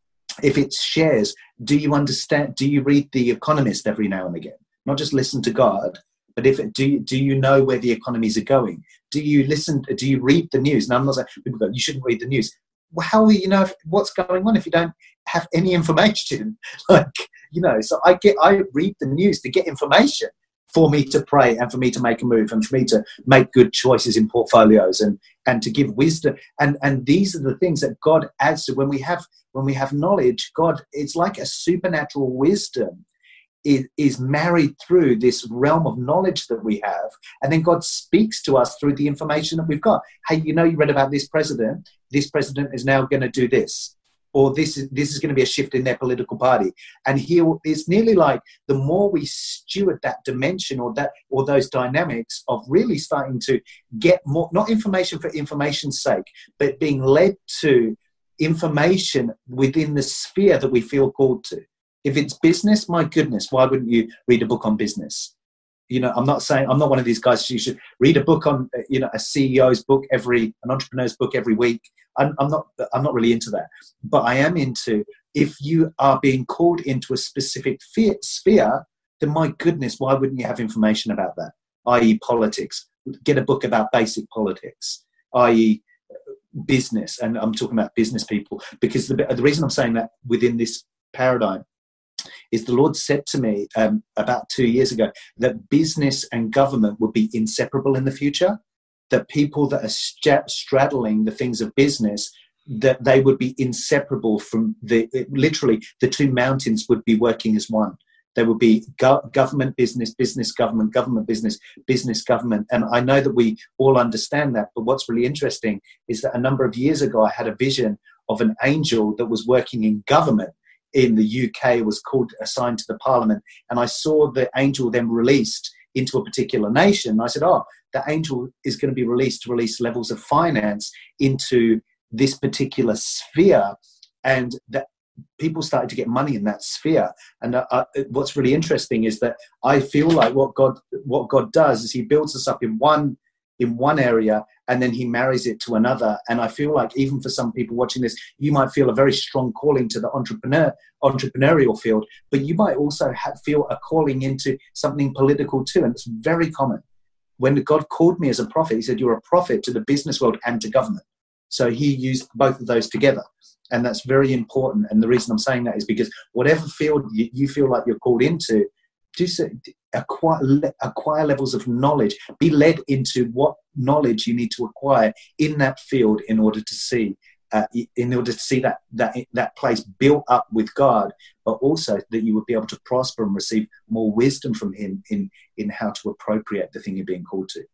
if it's shares, do you understand? Do you read The Economist every now and again? Not just listen to God, but if it, do you, do you know where the economies are going? Do you listen? Do you read the news? Now I'm not saying people go, you shouldn't read the news. Well, how will you know if, what's going on if you don't have any information? Like, you know, so I get, I read the news to get information for me to pray and for me to make a move and for me to make good choices in portfolios and, and to give wisdom. And, and these are the things that God adds to when we have, when we have knowledge. God, it's like a supernatural wisdom is, is married through this realm of knowledge that we have. And then God speaks to us through the information that we've got. Hey, you know, you read about this president. This president is now going to do this. Or this is, this is going to be a shift in their political party. And here it's nearly like the more we steward that dimension or that or those dynamics of really starting to get more, not information for information's sake, but being led to information within the sphere that we feel called to. If it's business, my goodness, why wouldn't you read a book on business? You know, I'm not saying, I'm not one of these guys, you should read a book on, you know, a C E O's book every, an entrepreneur's book every week. I'm, I'm not, I'm not really into that. But I am into, if you are being called into a specific sphere, then my goodness, why wouldn't you have information about that? that is politics. Get a book about basic politics, that is business. And I'm talking about business people, because the, the reason I'm saying that within this paradigm is the Lord said to me um, about two years ago that business and government would be inseparable in the future, that people that are st- straddling the things of business, that they would be inseparable from the, literally the two mountains would be working as one. There would be go- government, business, business, government, government, business, business, government. And I know that we all understand that, but what's really interesting is that a number of years ago, I had a vision of an angel that was working in government in the U K, was called, assigned to the parliament. And I saw the angel then released into a particular nation. And I said, oh, the angel is going to be released to release levels of finance into this particular sphere. And that people started to get money in that sphere. And uh, what's really interesting is that I feel like what God, what God does is he builds us up in one, in one area, and then he marries it to another. And I feel like even for some people watching this, you might feel a very strong calling to the entrepreneur entrepreneurial field, but you might also have, feel a calling into something political too. And it's very common. When God called me as a prophet, he said, you're a prophet to the business world and to government. So he used both of those together. And that's very important. And the reason I'm saying that is because whatever field you, you feel like you're called into, do so, acquire, acquire levels of knowledge. Be led into what knowledge you need to acquire in that field in order to see, uh, in order to see that that that place built up with God, but also that you would be able to prosper and receive more wisdom from Him in in how to appropriate the thing you're being called to.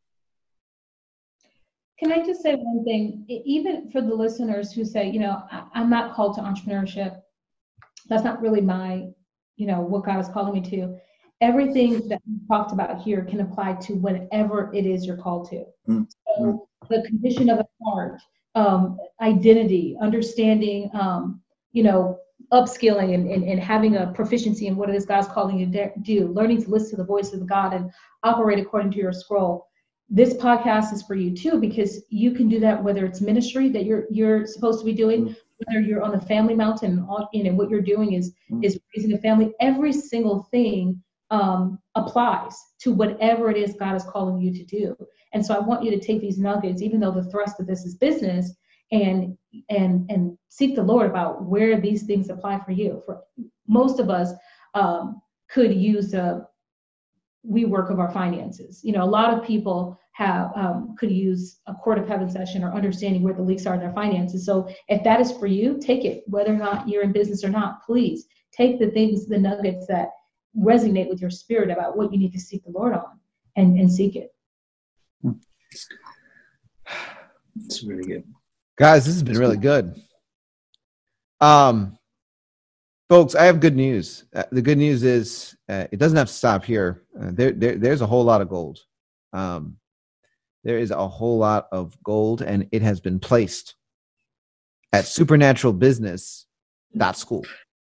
Can I just say one thing? Even for the listeners who say, you know, I'm not called to entrepreneurship. That's not really my, you know, what God is calling me to. Everything that we talked about here can apply to whatever it is you're called to. Mm. So the condition of the heart, um, identity, understanding, um, you know, upskilling and, and, and having a proficiency in what it is God's calling you to do, learning to listen to the voice of God and operate according to your scroll. This podcast is for you too, because you can do that whether it's ministry that you're you're supposed to be doing, mm. whether you're on the family mountain and, and what you're doing is mm. is raising a family. Every single thing um, applies to whatever it is God is calling you to do. And so I want you to take these nuggets, even though the thrust of this is business, and and and seek the Lord about where these things apply for you. For most of us um, could use a rework of our finances. You know, a lot of people have um, could use a court of heaven session or understanding where the leaks are in their finances. So if that is for you, take it, whether or not you're in business or not. Please take the things, the nuggets that resonate with your spirit about what you need to seek the Lord on, and, and seek it. It's really good. Guys, this has been really good. Um, folks, I have good news. Uh, the good news is uh, it doesn't have to stop here. Uh, there, there, there's a whole lot of gold. Um, there is a whole lot of gold, and it has been placed at supernatural business dot school.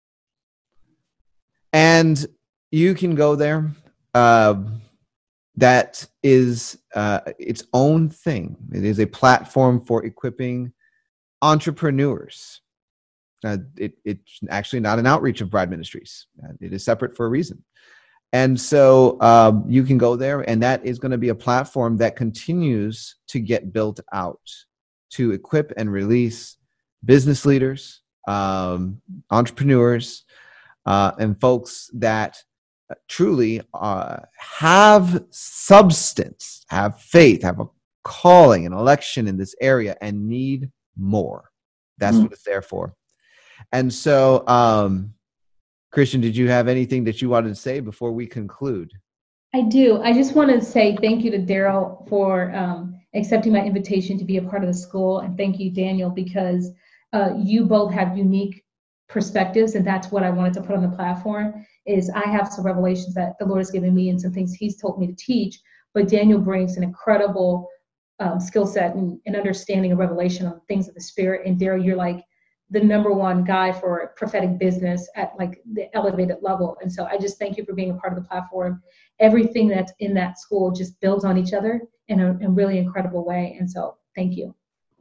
And you can go there. Uh, that is uh, its own thing. It is a platform for equipping entrepreneurs. Uh, it, it's actually not an outreach of Bride Ministries. Uh, it is separate for a reason. And so um, you can go there, and that is going to be a platform that continues to get built out to equip and release business leaders, um, entrepreneurs, uh, and folks that truly uh, have substance, have faith, have a calling, an election in this area, and need more. That's mm. what it's there for. And so, um, Christian, did you have anything that you wanted to say before we conclude? I do. I just want to say thank you to Daryl for um, accepting my invitation to be a part of the school. And thank you, Daniel, because uh, you both have unique perspectives. And that's what I wanted to put on the platform is I have some revelations that the Lord has given me and some things he's told me to teach. But Daniel brings an incredible um, skill set and, and understanding of revelation on things of the Spirit. And Daryl, you're like the number one guy for prophetic business at like the elevated level. And so I just thank you for being a part of the platform. Everything that's in that school just builds on each other in a, in a really incredible way. And so thank you.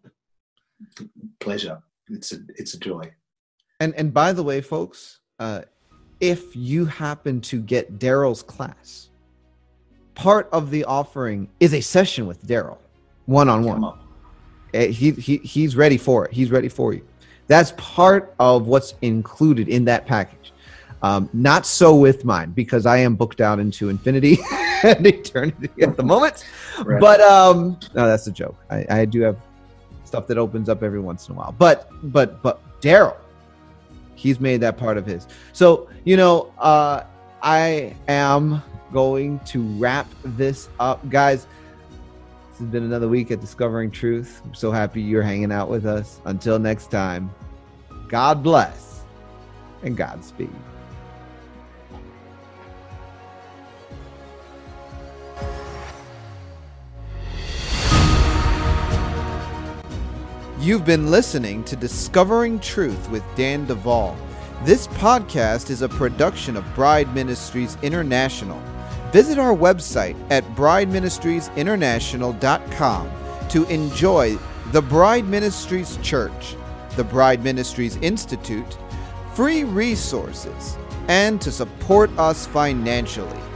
Pleasure. It's a, it's a joy. And, and by the way, folks, uh, if you happen to get Daryl's class, part of the offering is a session with Daryl, one-on-one. He, he, he's ready for it. He's ready for you. That's part of what's included in that package. Um, not so with mine, because I am booked out into infinity and eternity at the moment. Right. But um, no, that's a joke. I, I do have stuff that opens up every once in a while. But but but Daryl, he's made that part of his. So, you know, uh, I am going to wrap this up. Guys, this has been another week at Discovering Truth. I'm so happy you're hanging out with us. Until next time, God bless and Godspeed. You've been listening to Discovering Truth with Dan Duvall. This podcast is a production of Bride Ministries International. Visit our website at bride ministries international dot com to enjoy the Bride Ministries Church, the Bride Ministries Institute, free resources, and to support us financially.